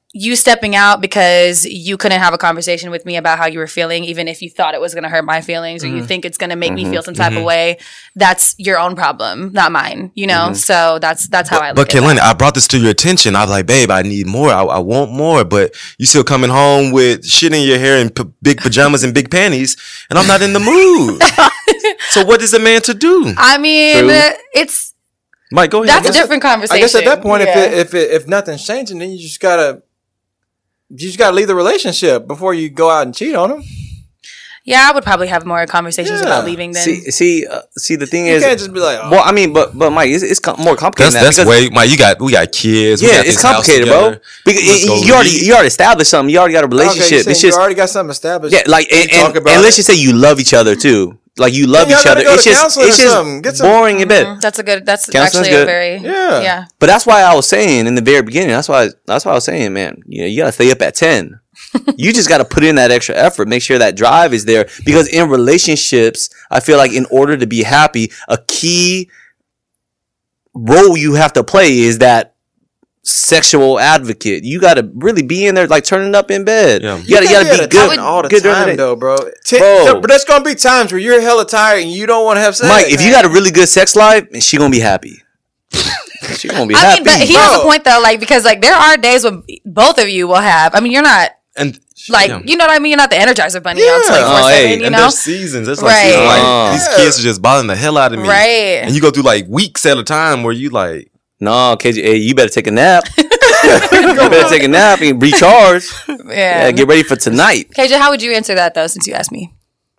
[SPEAKER 5] you stepping out because you couldn't have a conversation with me about how you were feeling, even if you thought it was going to hurt my feelings or you think it's going to make me feel some type of way, that's your own problem, not mine, you know? So that's how I look
[SPEAKER 3] But
[SPEAKER 5] at
[SPEAKER 3] Kaylani,
[SPEAKER 5] that.
[SPEAKER 3] I brought this to your attention. I was like, babe, I need more. I want more. But you still coming home with shit in your hair and big pajamas and big panties, and I'm not in the mood. So what is a man to do?
[SPEAKER 5] I mean, it's...
[SPEAKER 3] Mike, go ahead.
[SPEAKER 5] That's a different conversation.
[SPEAKER 4] I guess at that point, if nothing's changing, then you just gotta leave the relationship before you go out and cheat on them.
[SPEAKER 5] Yeah, I would probably have more conversations about leaving than...
[SPEAKER 2] See, the thing
[SPEAKER 4] You
[SPEAKER 2] is...
[SPEAKER 4] can't just be like, oh.
[SPEAKER 2] Well, I mean, but Mike, it's more complicated than that.
[SPEAKER 3] That's way, Mike, we got kids. We
[SPEAKER 2] Yeah,
[SPEAKER 3] got
[SPEAKER 2] it's
[SPEAKER 3] this house
[SPEAKER 2] complicated, bro.
[SPEAKER 3] together.
[SPEAKER 2] Because you already established something. You already got a relationship.
[SPEAKER 4] Okay,
[SPEAKER 2] It's
[SPEAKER 4] you
[SPEAKER 2] just...
[SPEAKER 4] already got something established.
[SPEAKER 2] Yeah, like, and let's just say you love each other, too. Like, you love each other. It's just boring in bed.
[SPEAKER 5] That's
[SPEAKER 2] Counseling's
[SPEAKER 5] actually
[SPEAKER 2] good.
[SPEAKER 5] a very... Yeah.
[SPEAKER 2] But that's why I was saying in the very beginning, that's why I was saying, man, you got to stay up at 10. You just got to put in that extra effort, make sure that drive is there. Because in relationships, I feel like in order to be happy, a key role you have to play is that sexual advocate. You got to really be in there, like turning up in bed.
[SPEAKER 3] Yeah.
[SPEAKER 2] You got to be good
[SPEAKER 4] all the
[SPEAKER 2] good during
[SPEAKER 4] time,
[SPEAKER 2] day.
[SPEAKER 4] though, bro.
[SPEAKER 2] Bro.
[SPEAKER 4] But there's gonna be times where you're hella tired and you don't want to have sex.
[SPEAKER 2] Mike, if you got a really good sex life, she gonna be happy. She gonna be happy.
[SPEAKER 5] I mean, but he has a point though, like, because like there are days when both of you will have. I mean, you're not
[SPEAKER 3] And
[SPEAKER 5] like you know what I mean. You're not the Energizer Bunny out 24/7. You
[SPEAKER 3] and
[SPEAKER 5] know,
[SPEAKER 3] there's seasons. There's like
[SPEAKER 5] Right.
[SPEAKER 3] seasons, like these kids are just bothering the hell out of me.
[SPEAKER 5] Right.
[SPEAKER 3] And you go through like weeks at a time where you like,
[SPEAKER 2] No, KJ, hey, you better take a nap. You better take a nap and recharge. Yeah, get ready for tonight.
[SPEAKER 5] KJ, how would you answer that though? Since you asked me,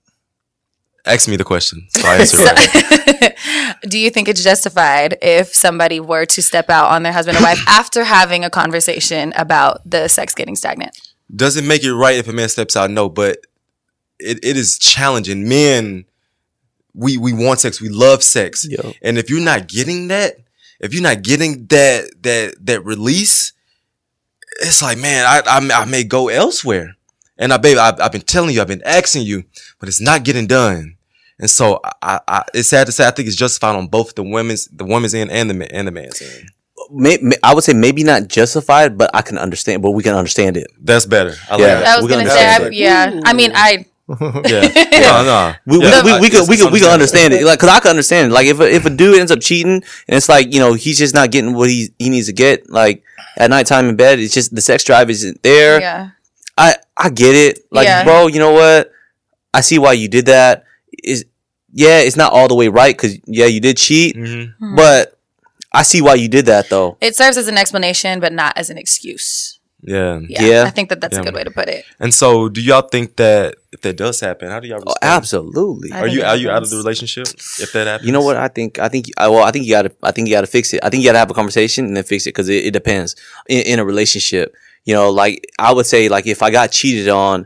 [SPEAKER 3] ask me the question. So I answer right.
[SPEAKER 5] do you think it's justified if somebody were to step out on their husband or wife after having a conversation about the sex getting stagnant?
[SPEAKER 3] Does it make it right if a man steps out? No, but it is challenging. Men, we want sex. We love sex.
[SPEAKER 2] Yo.
[SPEAKER 3] And if you're not getting that, that release, it's like, man, I may go elsewhere. And I've been telling you, I've been asking you, but it's not getting done. And so I it's sad to say, I think it's justified on both the women's end and the man's end.
[SPEAKER 2] I would say maybe not justified, but I can understand. But we can understand it.
[SPEAKER 3] That's better. I like
[SPEAKER 2] Yeah.
[SPEAKER 3] that.
[SPEAKER 5] I was
[SPEAKER 2] We're
[SPEAKER 5] gonna
[SPEAKER 2] gonna
[SPEAKER 5] say,
[SPEAKER 2] say
[SPEAKER 5] I mean,
[SPEAKER 3] Yeah. No.
[SPEAKER 2] We can understand it. Like, cause I can understand it. Like, if a dude ends up cheating and it's like, you know, he's just not getting what he needs to get. Like at nighttime in bed, it's just the sex drive isn't there.
[SPEAKER 5] yeah.
[SPEAKER 2] I get it. Like,
[SPEAKER 5] Yeah.
[SPEAKER 2] bro, you know what? I see why you did that. It's not all the way right because you did cheat,
[SPEAKER 3] Mm-hmm.
[SPEAKER 2] but I see why you did that though.
[SPEAKER 5] It serves as an explanation, but not as an excuse.
[SPEAKER 3] Yeah.
[SPEAKER 2] Yeah.
[SPEAKER 5] I think that's a good way to put it.
[SPEAKER 3] And so, do y'all think that if that does happen, how do y'all
[SPEAKER 2] Oh,
[SPEAKER 3] respond?
[SPEAKER 2] absolutely.
[SPEAKER 5] I
[SPEAKER 3] Are
[SPEAKER 5] think
[SPEAKER 3] you
[SPEAKER 5] it
[SPEAKER 3] out of
[SPEAKER 5] happens.
[SPEAKER 3] the relationship if that happens?
[SPEAKER 2] You know what? I think you gotta fix it. I think you gotta have a conversation and then fix it because it depends in a relationship. You know, like I would say, like if I got cheated on,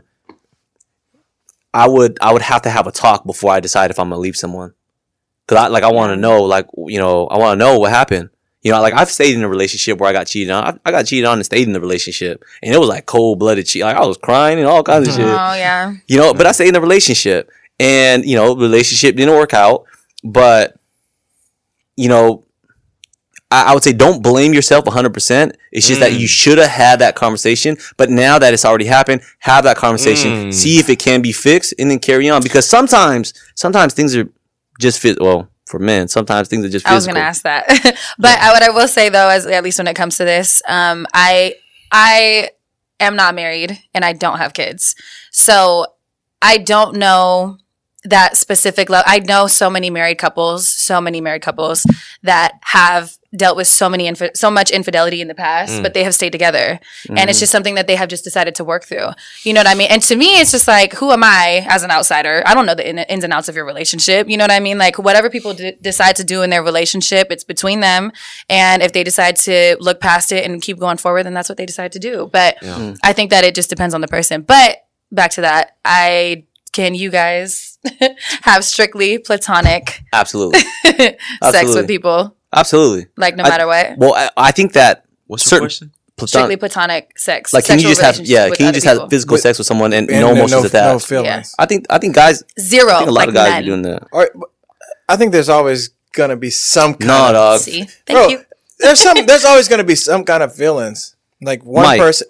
[SPEAKER 2] I would have to have a talk before I decide if I'm gonna leave someone. Cause I want to know, like, you know, I want to know what happened. You know, like I've stayed in a relationship where I got cheated on. I got cheated on and stayed in the relationship, and it was like cold blooded cheat. Like I was crying and all kinds of shit.
[SPEAKER 5] Oh yeah.
[SPEAKER 2] You know, but I stayed in a relationship, and you know, relationship didn't work out. But you know, I would say don't blame yourself 100%. It's just that you should have had that conversation. But now that it's already happened, have that conversation, see if it can be fixed, and then carry on. Because sometimes things are just fit. Well, for men, sometimes things are just physical.
[SPEAKER 5] I was going to ask that. But what I will say, though, at least when it comes to this, I am not married and I don't have kids. So I don't know that specific level. I know so many married couples that have dealt with so much infidelity in the past, but they have stayed together. And it's just something that they have just decided to work through. You know what I mean? And to me, it's just like, who am I as an outsider? I don't know the ins and outs of your relationship. You know what I mean? Like whatever people decide to do in their relationship, it's between them. And if they decide to look past it and keep going forward, then that's what they decide to do. But I think that it just depends on the person. But back to that, can you guys have strictly platonic
[SPEAKER 2] Absolutely.
[SPEAKER 5] sex with people?
[SPEAKER 2] Absolutely.
[SPEAKER 5] Like no matter what?
[SPEAKER 2] Well, I think that
[SPEAKER 3] What's your question?
[SPEAKER 5] Strictly platonic sex.
[SPEAKER 2] Like, can you just have
[SPEAKER 5] relationship with
[SPEAKER 2] can you
[SPEAKER 5] other
[SPEAKER 2] just
[SPEAKER 5] people.
[SPEAKER 2] have physical sex with someone and
[SPEAKER 4] And
[SPEAKER 2] no
[SPEAKER 4] then
[SPEAKER 2] emotions
[SPEAKER 4] no
[SPEAKER 2] attached?
[SPEAKER 4] feelings.
[SPEAKER 2] I think guys.
[SPEAKER 5] Zero.
[SPEAKER 2] I think a lot
[SPEAKER 5] like
[SPEAKER 2] of guys
[SPEAKER 5] men.
[SPEAKER 2] are doing that.
[SPEAKER 4] All right, I think there's always gonna be some kind
[SPEAKER 2] No,
[SPEAKER 4] of
[SPEAKER 2] dog.
[SPEAKER 5] See? Thank
[SPEAKER 4] Bro,
[SPEAKER 5] you.
[SPEAKER 4] there's always gonna be some kind of feelings. Like one
[SPEAKER 2] Mike.
[SPEAKER 4] person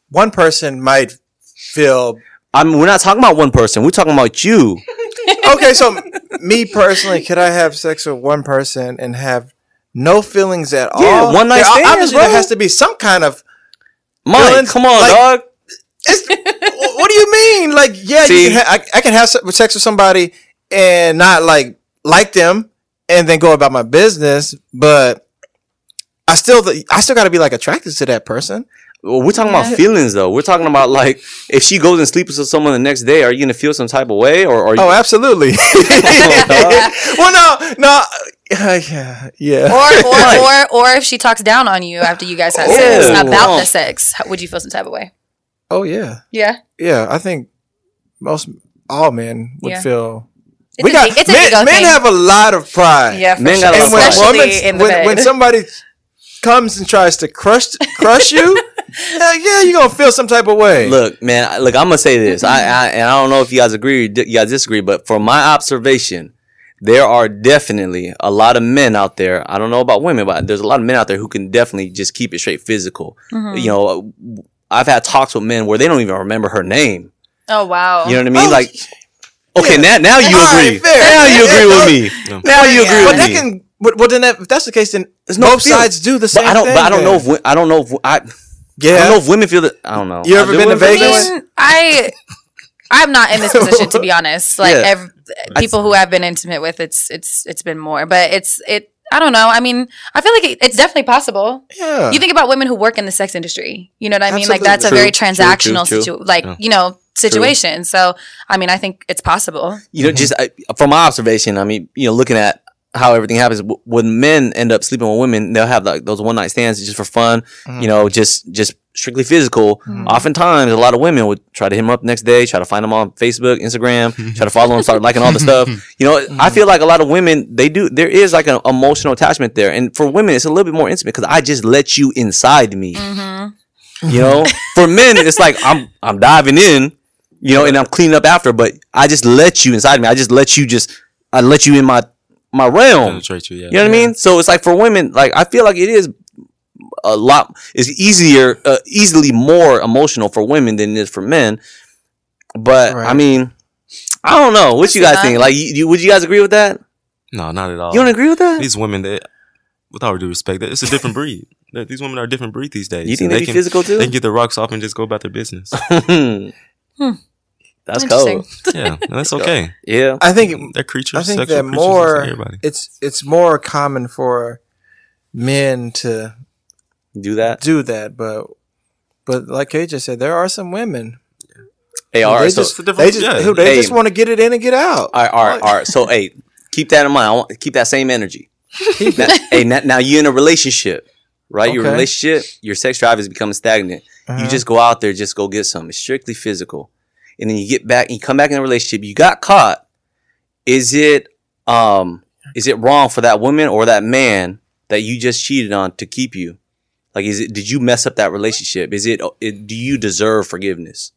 [SPEAKER 4] one person might feel.
[SPEAKER 2] I mean, we're not talking about one person. We're talking about you.
[SPEAKER 4] Okay, so me personally, could I have sex with one person and have no feelings at all?
[SPEAKER 2] Yeah, one night stand,
[SPEAKER 4] obviously,
[SPEAKER 2] bro.
[SPEAKER 4] there has to be some kind of.
[SPEAKER 2] Mike,
[SPEAKER 4] feelings.
[SPEAKER 2] come on,
[SPEAKER 4] Like,
[SPEAKER 2] dog.
[SPEAKER 4] What do you mean? Like, yeah,
[SPEAKER 2] See?
[SPEAKER 4] I can have sex with somebody and not like them, and then go about my business, but I still got to be like attracted to that person.
[SPEAKER 2] Well, we're talking about feelings, though. We're talking about like if she goes and sleeps with someone the next day, are you gonna feel some type of way, or are you?
[SPEAKER 4] Oh, absolutely. Well, no, yeah.
[SPEAKER 5] Or if she talks down on you after you guys have
[SPEAKER 2] Oh.
[SPEAKER 5] sex
[SPEAKER 2] Yeah.
[SPEAKER 5] about the sex, would you feel some type of way?
[SPEAKER 4] Oh yeah,
[SPEAKER 5] Yeah.
[SPEAKER 4] yeah. I think all men would
[SPEAKER 5] Yeah.
[SPEAKER 4] feel.
[SPEAKER 5] It's a
[SPEAKER 4] men
[SPEAKER 5] ego thing.
[SPEAKER 4] have a lot of pride.
[SPEAKER 5] Yeah, for
[SPEAKER 2] Men
[SPEAKER 5] sure.
[SPEAKER 2] got a lot of pride.
[SPEAKER 5] Especially in the bed.
[SPEAKER 4] When somebody comes and tries to crush you, yeah, you're gonna feel some type of way.
[SPEAKER 2] Look, man. I'm gonna say this. I don't know if you guys agree, or you guys disagree, but from my observation, there are definitely a lot of men out there. I don't know about women, but there's a lot of men out there who can definitely just keep it straight physical.
[SPEAKER 5] Mm-hmm.
[SPEAKER 2] You know, I've had talks with men where they don't even remember her name.
[SPEAKER 5] Oh wow.
[SPEAKER 2] You know what I mean?
[SPEAKER 4] Oh,
[SPEAKER 2] Like, okay, now you
[SPEAKER 4] All right,
[SPEAKER 2] agree.
[SPEAKER 4] fair.
[SPEAKER 2] Now you agree with me. Now you agree
[SPEAKER 4] But
[SPEAKER 2] with
[SPEAKER 4] that
[SPEAKER 2] me.
[SPEAKER 4] can. Well, then if that's the case, then
[SPEAKER 2] There's no
[SPEAKER 4] both
[SPEAKER 2] feeling.
[SPEAKER 4] sides do the same
[SPEAKER 2] But I don't.
[SPEAKER 4] thing.
[SPEAKER 2] But I don't know
[SPEAKER 4] then.
[SPEAKER 2] if I don't know if I don't
[SPEAKER 4] Yeah.
[SPEAKER 2] know if women feel that. I don't know.
[SPEAKER 4] You ever
[SPEAKER 2] Do
[SPEAKER 4] been to
[SPEAKER 2] women feel
[SPEAKER 4] Vegas?
[SPEAKER 2] that?
[SPEAKER 5] I'm not in this position, to be honest. Like
[SPEAKER 2] Yeah.
[SPEAKER 5] people who I've been intimate with, it's been more, but I don't know. I mean, I feel like it's definitely possible.
[SPEAKER 4] Yeah.
[SPEAKER 5] You think about women who work in the sex industry. You know what I mean? Like
[SPEAKER 4] Absolutely.
[SPEAKER 5] that's a
[SPEAKER 2] True,
[SPEAKER 5] very
[SPEAKER 2] true,
[SPEAKER 5] transactional
[SPEAKER 2] true.
[SPEAKER 5] situation. So I mean, I think it's possible.
[SPEAKER 2] You know, just from my observation, I mean, you know, looking at how everything happens when men end up sleeping with women, they'll have like those one night stands just for fun. You know, just strictly physical. Oftentimes, a lot of women would try to hit them up the next day, try to find them on Facebook, Instagram, try to follow them, start liking all the stuff. You know, I feel like a lot of women there is like an emotional attachment there, and for women, it's a little bit more intimate because I just let you inside me. You know, for men, it's like I'm diving in, you know, and I'm cleaning up after, but I just let you inside me. I let you in my realm.
[SPEAKER 3] Penetrate you, yeah.
[SPEAKER 2] You know what I mean? So it's like for women, like I feel like it is easily more emotional for women than it is for men. But
[SPEAKER 4] Right.
[SPEAKER 2] I mean, I don't know. What you guys think? Like, would you guys agree with that?
[SPEAKER 3] No, not at all.
[SPEAKER 2] You don't agree with that?
[SPEAKER 3] These women, with all due respect, it's a different breed. These women are a different breed these days.
[SPEAKER 2] You think
[SPEAKER 3] And
[SPEAKER 2] they be physical too?
[SPEAKER 3] They can get their rocks off and just go about their business.
[SPEAKER 2] That's
[SPEAKER 5] Interesting.
[SPEAKER 2] cold.
[SPEAKER 3] Yeah, and that's okay.
[SPEAKER 2] Yeah.
[SPEAKER 4] I think
[SPEAKER 3] They're creatures.
[SPEAKER 4] I think
[SPEAKER 3] sexual
[SPEAKER 4] that
[SPEAKER 3] creatures,
[SPEAKER 4] more
[SPEAKER 3] just like everybody.
[SPEAKER 4] it's more common for men to
[SPEAKER 2] Do that.
[SPEAKER 4] do that, but like KJ said, there are some women.
[SPEAKER 2] Hey, all
[SPEAKER 4] They
[SPEAKER 2] right. So,
[SPEAKER 4] just
[SPEAKER 3] different-
[SPEAKER 4] they just
[SPEAKER 3] yeah.
[SPEAKER 4] they
[SPEAKER 2] Hey.
[SPEAKER 4] just want to get it in and get out.
[SPEAKER 2] all right. So, hey, keep that in mind. I want keep that same energy. Now you're in a relationship, right? Your
[SPEAKER 4] Okay.
[SPEAKER 2] relationship, your sex drive is becoming stagnant. You just go out there, just go get something. It's strictly physical. And then you get back, and you come back in a relationship. You got caught. Is it wrong for that woman or that man that you just cheated on to keep you? Like, did you mess up that relationship? Do you deserve forgiveness?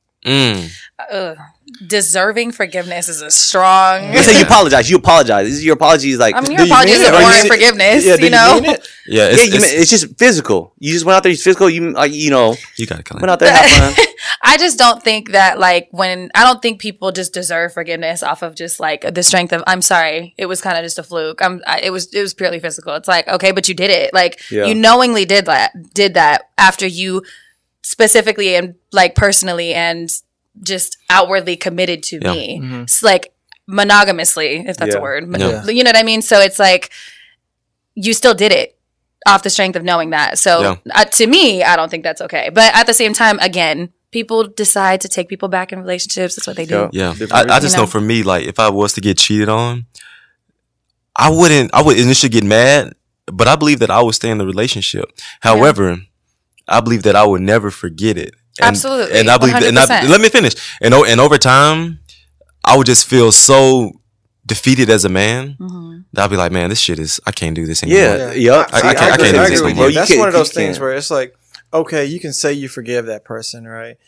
[SPEAKER 5] Deserving forgiveness is a strong.
[SPEAKER 2] Let's say you apologize. You apologize. Is your apology like?
[SPEAKER 5] I mean,
[SPEAKER 4] Do
[SPEAKER 5] your
[SPEAKER 4] you
[SPEAKER 5] apologies
[SPEAKER 4] mean it?
[SPEAKER 5] are
[SPEAKER 4] Or you
[SPEAKER 5] warrant
[SPEAKER 4] mean-
[SPEAKER 5] forgiveness.
[SPEAKER 4] Yeah, do
[SPEAKER 5] you know.
[SPEAKER 4] mean it?
[SPEAKER 3] Yeah,
[SPEAKER 2] it's just physical. You just went out there. It's physical. You like
[SPEAKER 3] you got to
[SPEAKER 2] went
[SPEAKER 3] kind
[SPEAKER 2] out there and have fun.
[SPEAKER 5] I just don't think that I don't think people just deserve forgiveness off of just like the strength of I'm sorry, it was kind of just a fluke. It was purely physical. It's like, okay, but you did it. Like
[SPEAKER 2] Yeah.
[SPEAKER 5] you knowingly did that after you specifically and like personally and just outwardly committed to
[SPEAKER 3] Yeah.
[SPEAKER 5] me. It's like monogamously, if that's
[SPEAKER 2] Yeah.
[SPEAKER 5] a word.
[SPEAKER 3] Yeah.
[SPEAKER 5] You know what I mean? So it's like you still did it off the strength of knowing that. So to me, I don't think that's okay. But at the same time, again, people decide to take people back in relationships. That's what they do.
[SPEAKER 3] Yeah,
[SPEAKER 2] Different
[SPEAKER 3] I just
[SPEAKER 5] You know?
[SPEAKER 3] know for me, like if I was to get cheated on, I would initially get mad, but I believe that I would stay in the relationship. However, I believe that I would never forget it.
[SPEAKER 5] Absolutely.
[SPEAKER 3] And I believe that,
[SPEAKER 5] 100%.
[SPEAKER 3] let me finish. And over time, I would just feel so defeated as a man that I'd be like, man, this shit I can't do this anymore.
[SPEAKER 2] Yeah. Yup.
[SPEAKER 3] I can't
[SPEAKER 4] agree
[SPEAKER 3] do this
[SPEAKER 4] with
[SPEAKER 3] no
[SPEAKER 4] you.
[SPEAKER 3] more.
[SPEAKER 4] That's
[SPEAKER 2] can't-
[SPEAKER 4] one of those
[SPEAKER 2] you
[SPEAKER 4] things
[SPEAKER 2] can't.
[SPEAKER 4] where it's like, okay, you can say you forgive that person, right?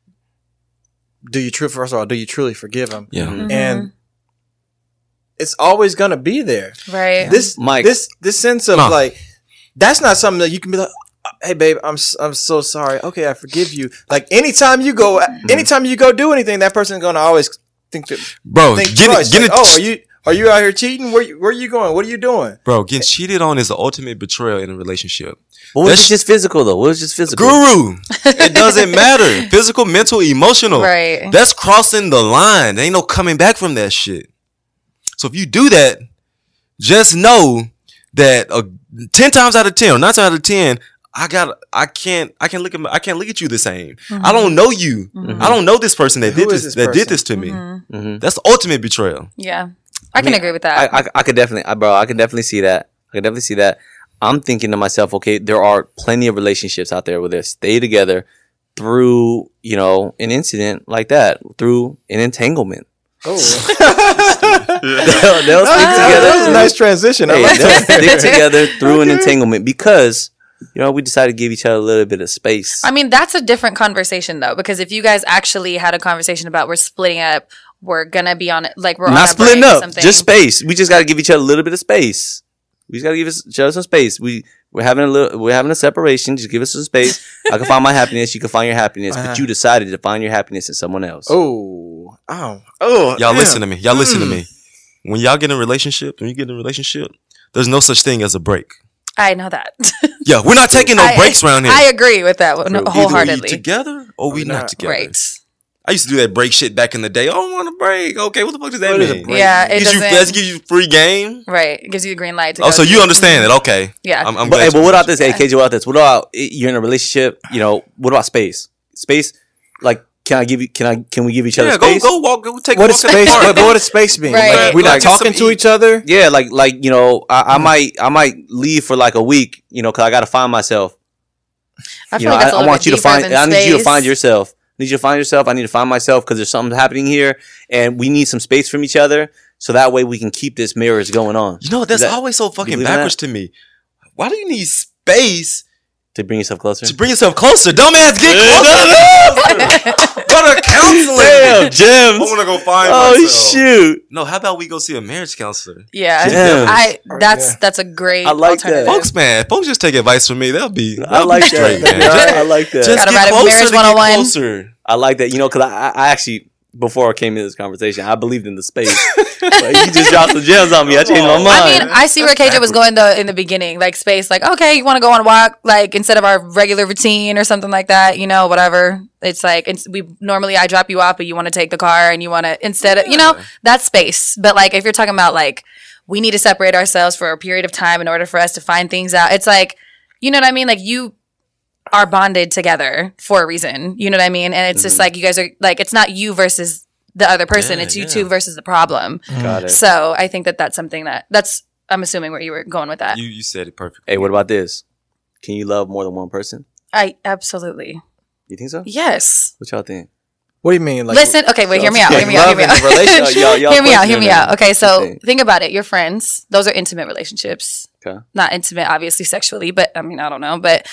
[SPEAKER 4] First of all, do you truly forgive him?
[SPEAKER 3] Yeah.
[SPEAKER 5] Mm-hmm.
[SPEAKER 4] And it's always gonna be there.
[SPEAKER 5] Right.
[SPEAKER 4] This
[SPEAKER 2] Mike.
[SPEAKER 4] this sense of
[SPEAKER 3] No.
[SPEAKER 4] like, that's not something that you can be like, hey babe, I'm so sorry. Okay, I forgive you. Like anytime you go do anything, that person's gonna always think that.
[SPEAKER 3] Bro,
[SPEAKER 4] Are you out here cheating? Where are you going? What are you doing?
[SPEAKER 3] Bro, getting cheated on is the ultimate betrayal in a relationship.
[SPEAKER 2] What was just physical though? What was just physical?
[SPEAKER 3] Guru, it doesn't matter. Physical, mental, emotional.
[SPEAKER 5] Right.
[SPEAKER 3] That's crossing the line. There ain't no coming back from that shit. So if you do that, just know that 10 times out of 10 or 9 times out of 10, I can't look at you the same. I don't know you. I don't know this person that did this to me. That's the ultimate betrayal.
[SPEAKER 5] Yeah. I can agree with that.
[SPEAKER 2] I could definitely see that. I'm thinking to myself, okay, there are plenty of relationships out there where they stay together through, an incident like that, through an entanglement.
[SPEAKER 4] Oh,
[SPEAKER 2] they'll stick together.
[SPEAKER 4] That was a nice transition.
[SPEAKER 2] They'll stick together through an entanglement because, we decided to give each other a little bit of space.
[SPEAKER 5] I mean, that's a different conversation though, because if you guys actually had a conversation about we're splitting up, we're gonna be on it, like we're
[SPEAKER 2] not
[SPEAKER 5] on
[SPEAKER 2] splitting
[SPEAKER 5] break or
[SPEAKER 2] up,
[SPEAKER 5] something.
[SPEAKER 2] just space. We just got to give each other a little bit of space. We just got to give each other some space. We're having a separation. Just give us some space. I can find my happiness. You can find your happiness. But you decided to find your happiness in someone else.
[SPEAKER 4] Oh.
[SPEAKER 3] Y'all listen to me. Listen to me. When you get in a relationship, there's no such thing as a break.
[SPEAKER 5] I know that.
[SPEAKER 3] Yeah, we're not taking no breaks around here.
[SPEAKER 5] I agree with that wholeheartedly.
[SPEAKER 3] Either we together or we not together.
[SPEAKER 5] Right.
[SPEAKER 3] I used to do that break shit back in the day. Oh, I want a break. Okay, what the fuck does that mean?
[SPEAKER 5] Yeah, it doesn't.
[SPEAKER 3] Let's give you free game.
[SPEAKER 5] Right, it gives you the green light.
[SPEAKER 3] So you understand it? Okay.
[SPEAKER 5] Yeah.
[SPEAKER 3] I'm
[SPEAKER 2] but
[SPEAKER 3] glad.
[SPEAKER 2] But what about this? Hey, KJ, what about this? What about you're in a relationship? What about space? Space, like, can we give each other space?
[SPEAKER 3] Go take.
[SPEAKER 4] What does space? What does space mean?
[SPEAKER 5] Right.
[SPEAKER 4] Like, we're not talking to each other.
[SPEAKER 2] Yeah, I might leave for like a week, because I got to find myself.
[SPEAKER 5] I feel like that's a little bit deeper than
[SPEAKER 2] I need you to
[SPEAKER 5] space.
[SPEAKER 2] find yourself. I need to find myself because there's something happening here, and we need some space from each other, so that way we can keep this marriage going on.
[SPEAKER 3] That's always so fucking backwards to me. Why do you need space
[SPEAKER 2] to bring yourself closer?
[SPEAKER 3] Dumbass, get closer. Go to counseling.
[SPEAKER 2] Damn, James.
[SPEAKER 3] I want to go find myself.
[SPEAKER 2] Oh shoot.
[SPEAKER 3] No, how about we go see a marriage counselor?
[SPEAKER 5] Yeah,
[SPEAKER 2] Damn.
[SPEAKER 5] that's a great
[SPEAKER 2] I like that.
[SPEAKER 5] alternative.
[SPEAKER 3] Folks just take advice from me. They'll be
[SPEAKER 2] that.
[SPEAKER 3] straight, man.
[SPEAKER 2] I like that.
[SPEAKER 3] Just
[SPEAKER 5] Gotta
[SPEAKER 3] get
[SPEAKER 5] write a
[SPEAKER 3] closer
[SPEAKER 5] marriage
[SPEAKER 3] to get
[SPEAKER 5] 101.
[SPEAKER 3] closer.
[SPEAKER 2] I like that, because I actually, before I came into this conversation, I believed in the space. But you just dropped some gems on me. I changed my mind.
[SPEAKER 5] I mean, I see where KJ was going though in the beginning, like space, like, okay, you want to go on a walk, like instead of our regular routine or something like that, whatever. It's like, I drop you off, but you want to take the car and you want to, instead of, that's space. But like, if you're talking about like, we need to separate ourselves for a period of time in order for us to find things out. It's like, you know what I mean? Like you are bonded together for a reason, you know what I mean? And it's just like, you guys are like, it's not you versus the other person. It's you two versus the problem.
[SPEAKER 2] Got it.
[SPEAKER 5] So I think that's something I'm assuming where you were going with that.
[SPEAKER 3] You said it perfectly.
[SPEAKER 2] Hey, what about this? Can you love more than one person?
[SPEAKER 5] I absolutely.
[SPEAKER 2] You think so?
[SPEAKER 5] Yes.
[SPEAKER 2] What y'all think?
[SPEAKER 4] What do you mean? Like,
[SPEAKER 5] Listen, okay, wait, hear me out. Hear me out. Okay, so think about it. Your friends, those are intimate relationships.
[SPEAKER 2] Okay.
[SPEAKER 5] Not intimate, obviously, sexually, but I mean, I don't know. But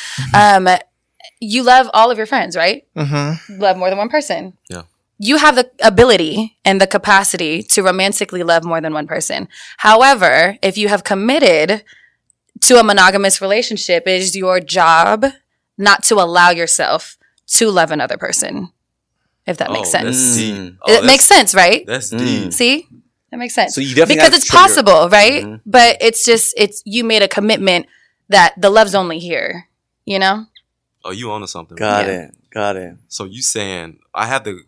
[SPEAKER 5] you love all of your friends, right? Mm-hmm. Love more than one person.
[SPEAKER 3] Yeah.
[SPEAKER 5] You have the ability and the capacity to romantically love more than one person. However, if you have committed to a monogamous relationship, it is your job not to allow yourself to love another person. If that makes sense.
[SPEAKER 3] That's deep.
[SPEAKER 5] It makes sense, right?
[SPEAKER 3] That's deep.
[SPEAKER 5] See? That makes sense.
[SPEAKER 2] So you definitely
[SPEAKER 5] because it's possible, right? Mm-hmm. But it's you made a commitment that the love's only here,
[SPEAKER 3] Oh, you onto something.
[SPEAKER 2] Got it.
[SPEAKER 3] So you saying I have the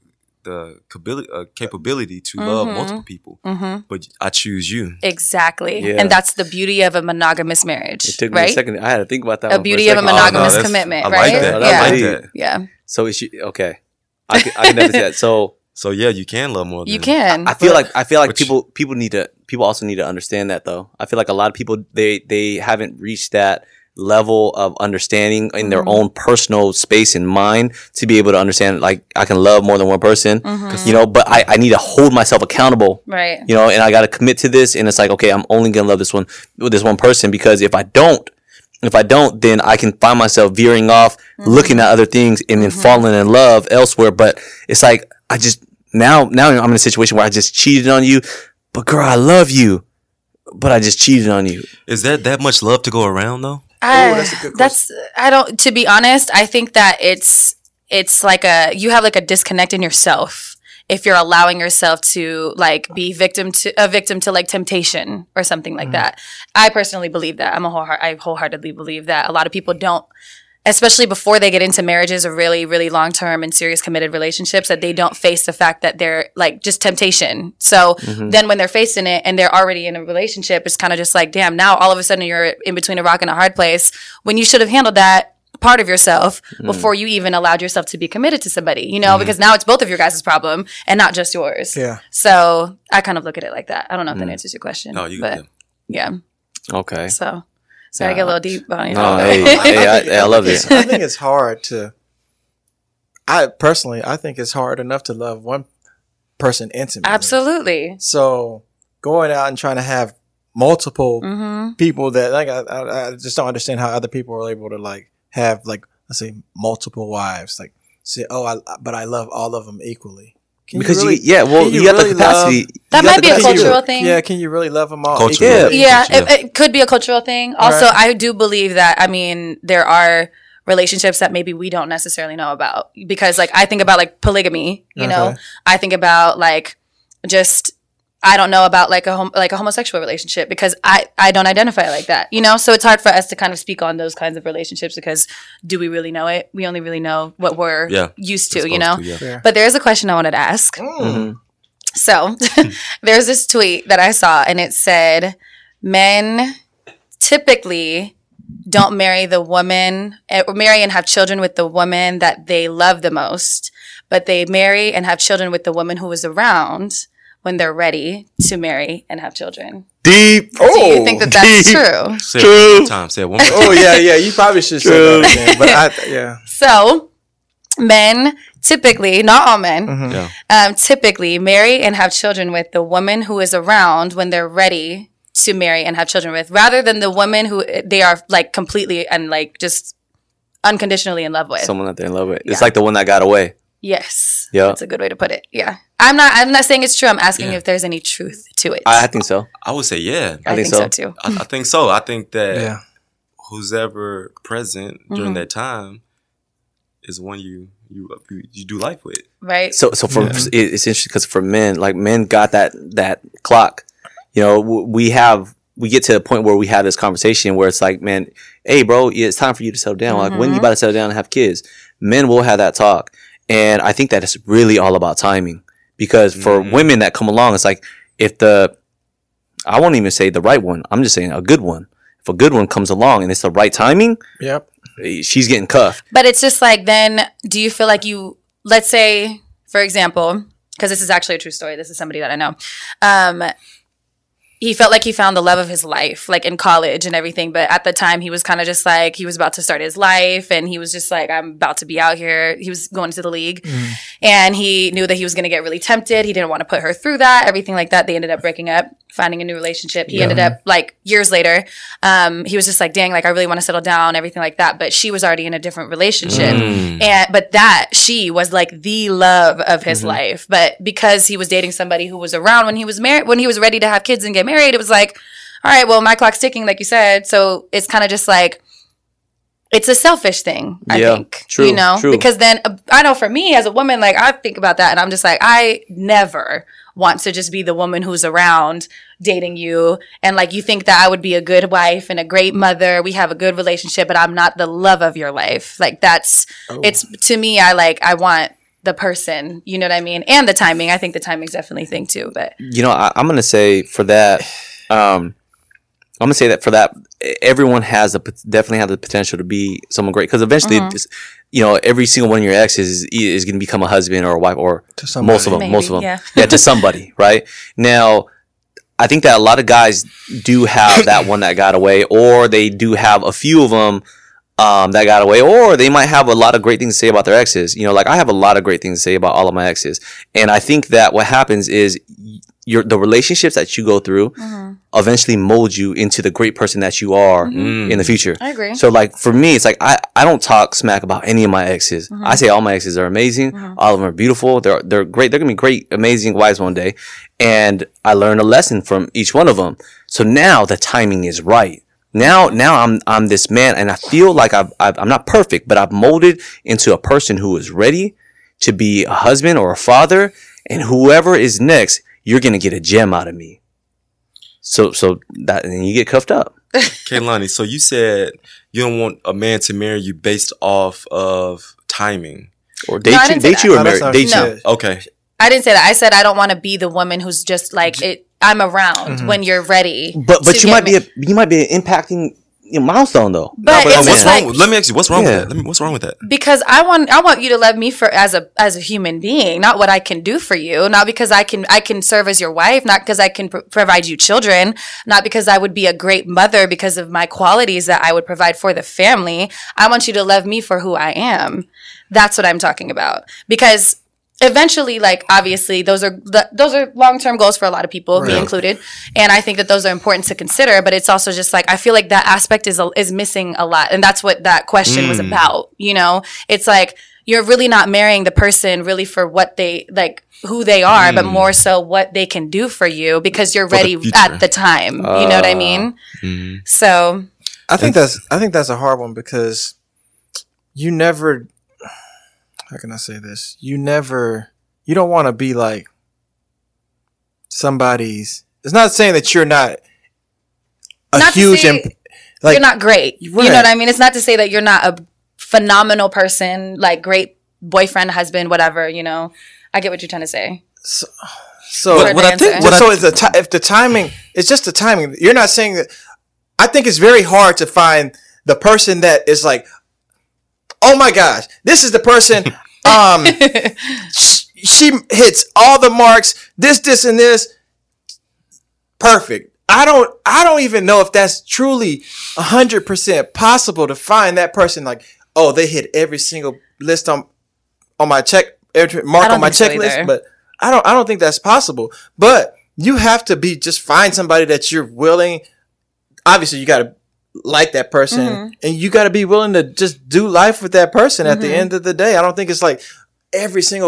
[SPEAKER 3] capability to love multiple people, but I choose you.
[SPEAKER 5] Exactly.
[SPEAKER 2] Yeah.
[SPEAKER 5] And that's the beauty of a monogamous marriage.
[SPEAKER 2] It took me a second. I had to think about that.
[SPEAKER 5] A beauty of a monogamous commitment, right?
[SPEAKER 3] I like that.
[SPEAKER 5] Yeah.
[SPEAKER 3] I like that.
[SPEAKER 5] Yeah.
[SPEAKER 2] So is she okay? I can never say that.
[SPEAKER 3] So yeah, you can love more.
[SPEAKER 5] You can.
[SPEAKER 2] I feel like people also need to understand that though. I feel like a lot of people they haven't reached that level of understanding in their own personal space and mind to be able to understand like I can love more than one person, but I need to hold myself accountable,
[SPEAKER 5] right?
[SPEAKER 2] And I got to commit to this, and it's like, okay, I'm only gonna love this one person, because if I don't, then I can find myself veering off, looking at other things, and then falling in love elsewhere. But it's like I just now I'm in a situation where I just cheated on you, but girl, I love you, but I just cheated on you.
[SPEAKER 3] Is that much love to go around though?
[SPEAKER 4] That's a good question.
[SPEAKER 5] To be honest, I think that it's like you have like a disconnect in yourself if you're allowing yourself to like be a victim to like temptation or something like that. I personally believe that. I wholeheartedly believe that a lot of people don't, especially before they get into marriages or really, really long-term and serious committed relationships, that they don't face the fact that they're like just temptation. So then when they're facing it and they're already in a relationship, it's kind of just like, damn, now all of a sudden you're in between a rock and a hard place when you should have handled that part of yourself before you even allowed yourself to be committed to somebody, because now it's both of your guys' problem and not just yours.
[SPEAKER 4] Yeah.
[SPEAKER 5] So I kind of look at it like that. I don't know if that answers your question.
[SPEAKER 3] No, you
[SPEAKER 5] but
[SPEAKER 3] can.
[SPEAKER 5] yeah.
[SPEAKER 2] Okay.
[SPEAKER 5] So I get a little deep on you.
[SPEAKER 2] No, hey, I love this.
[SPEAKER 4] I think it's hard I think it's hard enough to love one person intimately.
[SPEAKER 5] Absolutely.
[SPEAKER 4] So going out and trying to have multiple people that like, I just don't understand how other people are able to like have like, let's say multiple wives, like say, but I love all of them equally.
[SPEAKER 2] Because you got the capacity.
[SPEAKER 5] That might be a cultural thing.
[SPEAKER 4] Yeah, can you really love them all?
[SPEAKER 5] Yeah, it could be a cultural thing. Also, I do believe that, there are relationships that maybe we don't necessarily know about. Because, like, I think about, like, polygamy, you know? I think about, like, I don't know about, like, a homosexual relationship because I don't identify like that, So it's hard for us to kind of speak on those kinds of relationships because do we really know it? We only really know what we're used to,
[SPEAKER 4] Yeah.
[SPEAKER 5] But there's a question I wanted to ask. So there's this tweet that I saw and it said, men typically don't marry and have children with the woman that they love the most, but they marry and have children with the woman who is around when they're ready to marry and have children.
[SPEAKER 2] Deep.
[SPEAKER 5] Do you think that's true?
[SPEAKER 3] Say it one time. Say it one more time.
[SPEAKER 4] Oh, yeah. You probably should say that again. But
[SPEAKER 5] So, men typically, not all men, typically marry and have children with the woman who is around when they're ready to marry and have children with, rather than the woman who they are like completely and like just unconditionally in love with.
[SPEAKER 2] Someone that they're in love with. It's like the one that got away.
[SPEAKER 5] Yes.
[SPEAKER 2] Yeah.
[SPEAKER 5] That's a good way to put it. Yeah. I'm not saying it's true. I'm asking if there's any truth to it.
[SPEAKER 2] I think so.
[SPEAKER 3] I would say yeah.
[SPEAKER 5] I think so too.
[SPEAKER 3] I think so. I think that who's ever present during that time is one you do life with.
[SPEAKER 5] Right.
[SPEAKER 2] So it's interesting because for men, like men got that clock. We get to a point where we have this conversation where it's like, man, hey, bro, it's time for you to settle down. Like, when you about to settle down and have kids? Men will have that talk. And I think that it's really all about timing. Because for women that come along, it's like, I won't even say the right one. I'm just saying a good one. If a good one comes along and it's the right timing, she's getting cuffed.
[SPEAKER 5] But it's just like, then do you feel like let's say, for example, because this is actually a true story. This is somebody that I know. He felt like he found the love of his life, like in college and everything. But at the time, he was kind of just like, he was about to start his life. And he was just like, I'm about to be out here. He was going to the league. And he knew that he was going to get really tempted. He didn't want to put her through that, everything like that. They ended up breaking up, finding a new relationship. He ended up, like, years later, he was just like, dang, like, I really want to settle down, everything like that. But she was already in a different relationship. But she was like the love of his life. But because he was dating somebody who was around when he was married, when he was ready to have kids and get married, it was like, all right, well, my clock's ticking, like you said. So it's kind of just like, it's a selfish thing, I think.
[SPEAKER 2] True, true.
[SPEAKER 5] Because then I know for me as a woman, like I think about that and I'm just like, I never want to just be the woman who's around dating you. And like, you think that I would be a good wife and a great mother. We have a good relationship, but I'm not the love of your life. Like it's to me, I want the person, you know what I mean? And the timing. I think the timing's definitely a thing too, but
[SPEAKER 2] I'm going to say for that, everyone definitely has the potential to be someone great. Cause eventually, every single one of your exes is going to become a husband or a wife or most of them, Yeah, to somebody, right? Now, I think that a lot of guys do have that one that got away, or they do have a few of them that got away, or they might have a lot of great things to say about their exes. Like I have a lot of great things to say about all of my exes. And I think that what happens is the relationships that you go through eventually mold you into the great person that you are in the future.
[SPEAKER 5] I agree.
[SPEAKER 2] So like for me, it's like I don't talk smack about any of my exes. I say all my exes are amazing. All of them are beautiful. They're great. They're gonna be great, amazing wives one day. And I learned a lesson from each one of them. So now the timing is right. Now I'm this man, and I feel like I'm not perfect, but I've molded into a person who is ready to be a husband or a father, and whoever is next, you're gonna get a gem out of me. So that, and you get cuffed up.
[SPEAKER 3] Kaylani, so you said you don't want a man to marry you based off of timing.
[SPEAKER 2] Or date you or marry? Date you.
[SPEAKER 3] Okay.
[SPEAKER 5] I didn't say that. I said I don't want to be the woman who's just like it. I'm around when you're ready.
[SPEAKER 2] But you might be an impacting milestone though.
[SPEAKER 5] But it's
[SPEAKER 3] what's
[SPEAKER 5] like,
[SPEAKER 3] wrong? Let me ask you, what's wrong with that? What's wrong with that?
[SPEAKER 5] Because I want you to love me for as a human being, not what I can do for you, not because I can serve as your wife, not because I can provide you children, not because I would be a great mother because of my qualities that I would provide for the family. I want you to love me for who I am. That's what I'm talking about. Because eventually, like, obviously those are long-term goals for a lot of people, me included, and I think that those are important to consider. But it's also just like I feel like that aspect is missing a lot, and that's what that question was about. You know, it's like you're really not marrying the person really for what they like, who they are, but more so what they can do for you because you're ready at the time. You know what I mean? So
[SPEAKER 4] I think that's a hard one because you never. How can I say this? You don't want to be like somebody's. It's not saying that you're not huge and like
[SPEAKER 5] you're not great. Right. You know what I mean? It's not to say that you're not a phenomenal person, like great boyfriend, husband, whatever. You know, I get what you're trying to say.
[SPEAKER 4] So if the timing, it's just the timing. You're not saying that. I think it's very hard to find the person that is like, oh my gosh, this is the person. She hits all the marks. This, and this. Perfect. I don't even know if that's truly 100% possible to find that person. Like, oh, they hit every single list on my check, mark on my checklist. But I don't think that's possible. But you have to find somebody that you're willing. Obviously, you got to like that person and you got to be willing to just do life with that person at the end of the day. I don't think it's like every single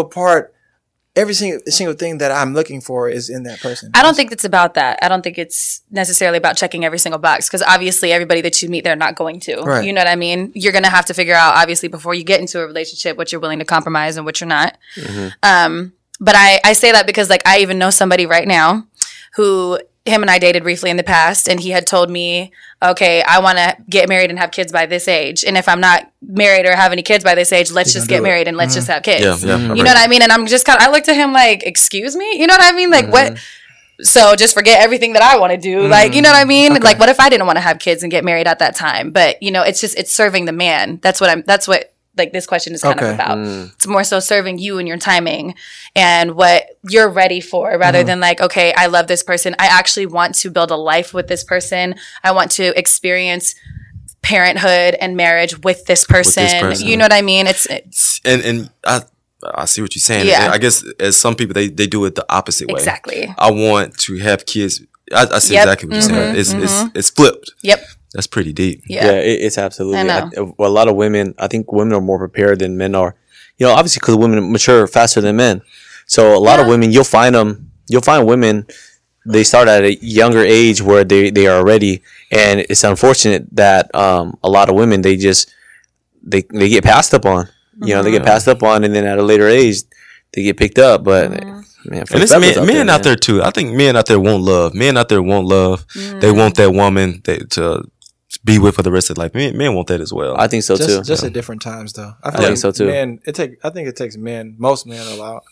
[SPEAKER 4] thing that I'm looking for is in that person.
[SPEAKER 5] I don't think it's about that. I don't think it's necessarily about checking every single box because obviously everybody that you meet, they're not going to. Right. You know what I mean? You're going to have to figure out, obviously, before you get into a relationship, what you're willing to compromise and what you're not. But I say that because like I even know somebody right now who him and I dated briefly in the past, and he had told me, okay, I want to get married and have kids by this age. And if I'm not married or have any kids by this age, let's just get married and let's just have kids. You know what I mean? And I'm just I looked at him like, excuse me? You know what I mean? Like, what? So just forget everything that I want to do. Like, you know what I mean? Okay. Like, what if I didn't want to have kids and get married at that time? But, you know, it's serving the man. That's what like this question is kind of about. It's more so serving you and your timing and what you're ready for rather than like, okay, I love this person. I actually want to build a life with this person. I want to experience parenthood and marriage with this person. You know what I mean? It's
[SPEAKER 3] and I see what you're saying. Yeah. I guess as some people, they do it the opposite way.
[SPEAKER 5] Exactly.
[SPEAKER 3] I want to have kids. I see exactly what you're saying. It's flipped.
[SPEAKER 5] Yep.
[SPEAKER 3] That's pretty deep.
[SPEAKER 2] Yeah, it's absolutely. A lot of women, I think women are more prepared than men are. You know, obviously because women mature faster than men. So a lot of women, you'll find women, they start at a younger age where they are ready. And it's unfortunate that a lot of women, they get passed up on. You know, they get passed up on, and then at a later age, they get picked up. But man,
[SPEAKER 3] and it's men out there too. I think men out there want love. Men out there want love. They want that woman to be with for the rest of life. Men want that as well.
[SPEAKER 2] I think so too.
[SPEAKER 4] Just at different times, though. I
[SPEAKER 2] think so too.
[SPEAKER 4] I think it takes most men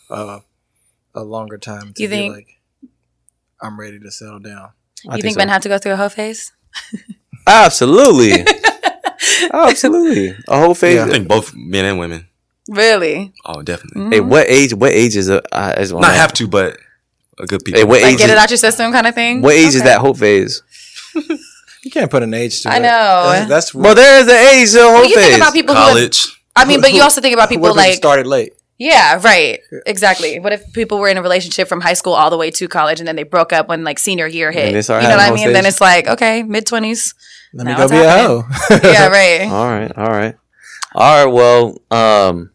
[SPEAKER 4] a longer time to be like, I'm ready to settle down.
[SPEAKER 5] You think men have to go through a hoe phase?
[SPEAKER 2] Absolutely. Absolutely. A whole phase.
[SPEAKER 3] Yeah, I think both men and women.
[SPEAKER 5] Really?
[SPEAKER 3] Oh, definitely.
[SPEAKER 2] Hey, what age is it?
[SPEAKER 3] Not have to, but a good people.
[SPEAKER 2] Hey, what age
[SPEAKER 5] get it out your system kind of thing?
[SPEAKER 2] What age is that hope phase?
[SPEAKER 4] You can't put an age to it.
[SPEAKER 5] I know.
[SPEAKER 4] That's
[SPEAKER 2] well, there is an age to hope phase.
[SPEAKER 5] You think about people
[SPEAKER 3] college.
[SPEAKER 5] but you also think about people like
[SPEAKER 4] started late.
[SPEAKER 5] Yeah, right. Exactly. What if people were in a relationship from high school all the way to college and then they broke up when like senior year hit? You know what I mean? Then it's like, okay, mid-20s.
[SPEAKER 4] Let me go be a hoe.
[SPEAKER 5] Yeah, right.
[SPEAKER 2] All right. Well,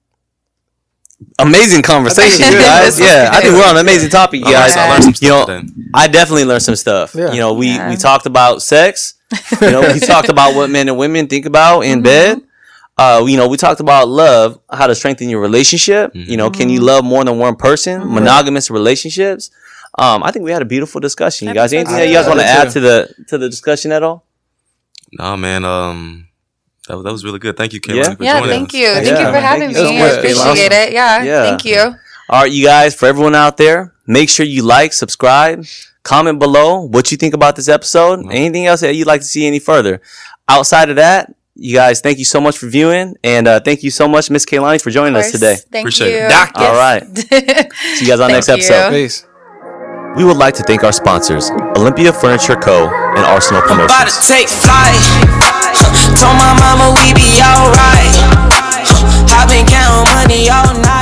[SPEAKER 2] amazing conversation, you guys. Yeah, I think we're on an amazing topic, you guys.
[SPEAKER 3] I learned some stuff.
[SPEAKER 2] I definitely learned some stuff. Yeah. You know, we talked about sex. You know, we talked about what men and women think about in bed. You know, we talked about love, how to strengthen your relationship. You know, can you love more than one person? Monogamous relationships. I think we had a beautiful discussion. You guys, anything that you guys want to add to the discussion at all?
[SPEAKER 3] No, man. That was really good. Thank you, Kaylani, for joining us.
[SPEAKER 5] Thank you. Thank you for having me. I appreciate it. Yeah. Thank you.
[SPEAKER 2] All right, you guys, for everyone out there, make sure you like, subscribe, comment below what you think about this episode. Anything else that you'd like to see any further. Outside of that, you guys, thank you so much for viewing. And thank you so much, Miss Kaylani, for joining us today.
[SPEAKER 5] Appreciate
[SPEAKER 2] it. All right. See you guys on the next episode.
[SPEAKER 4] Peace.
[SPEAKER 2] We would like to thank our sponsors, Olympia Furniture Co. and Arsenal Promotions.
[SPEAKER 6] I'm about to take flight. Told my mama we be alright. I've been counting money all night.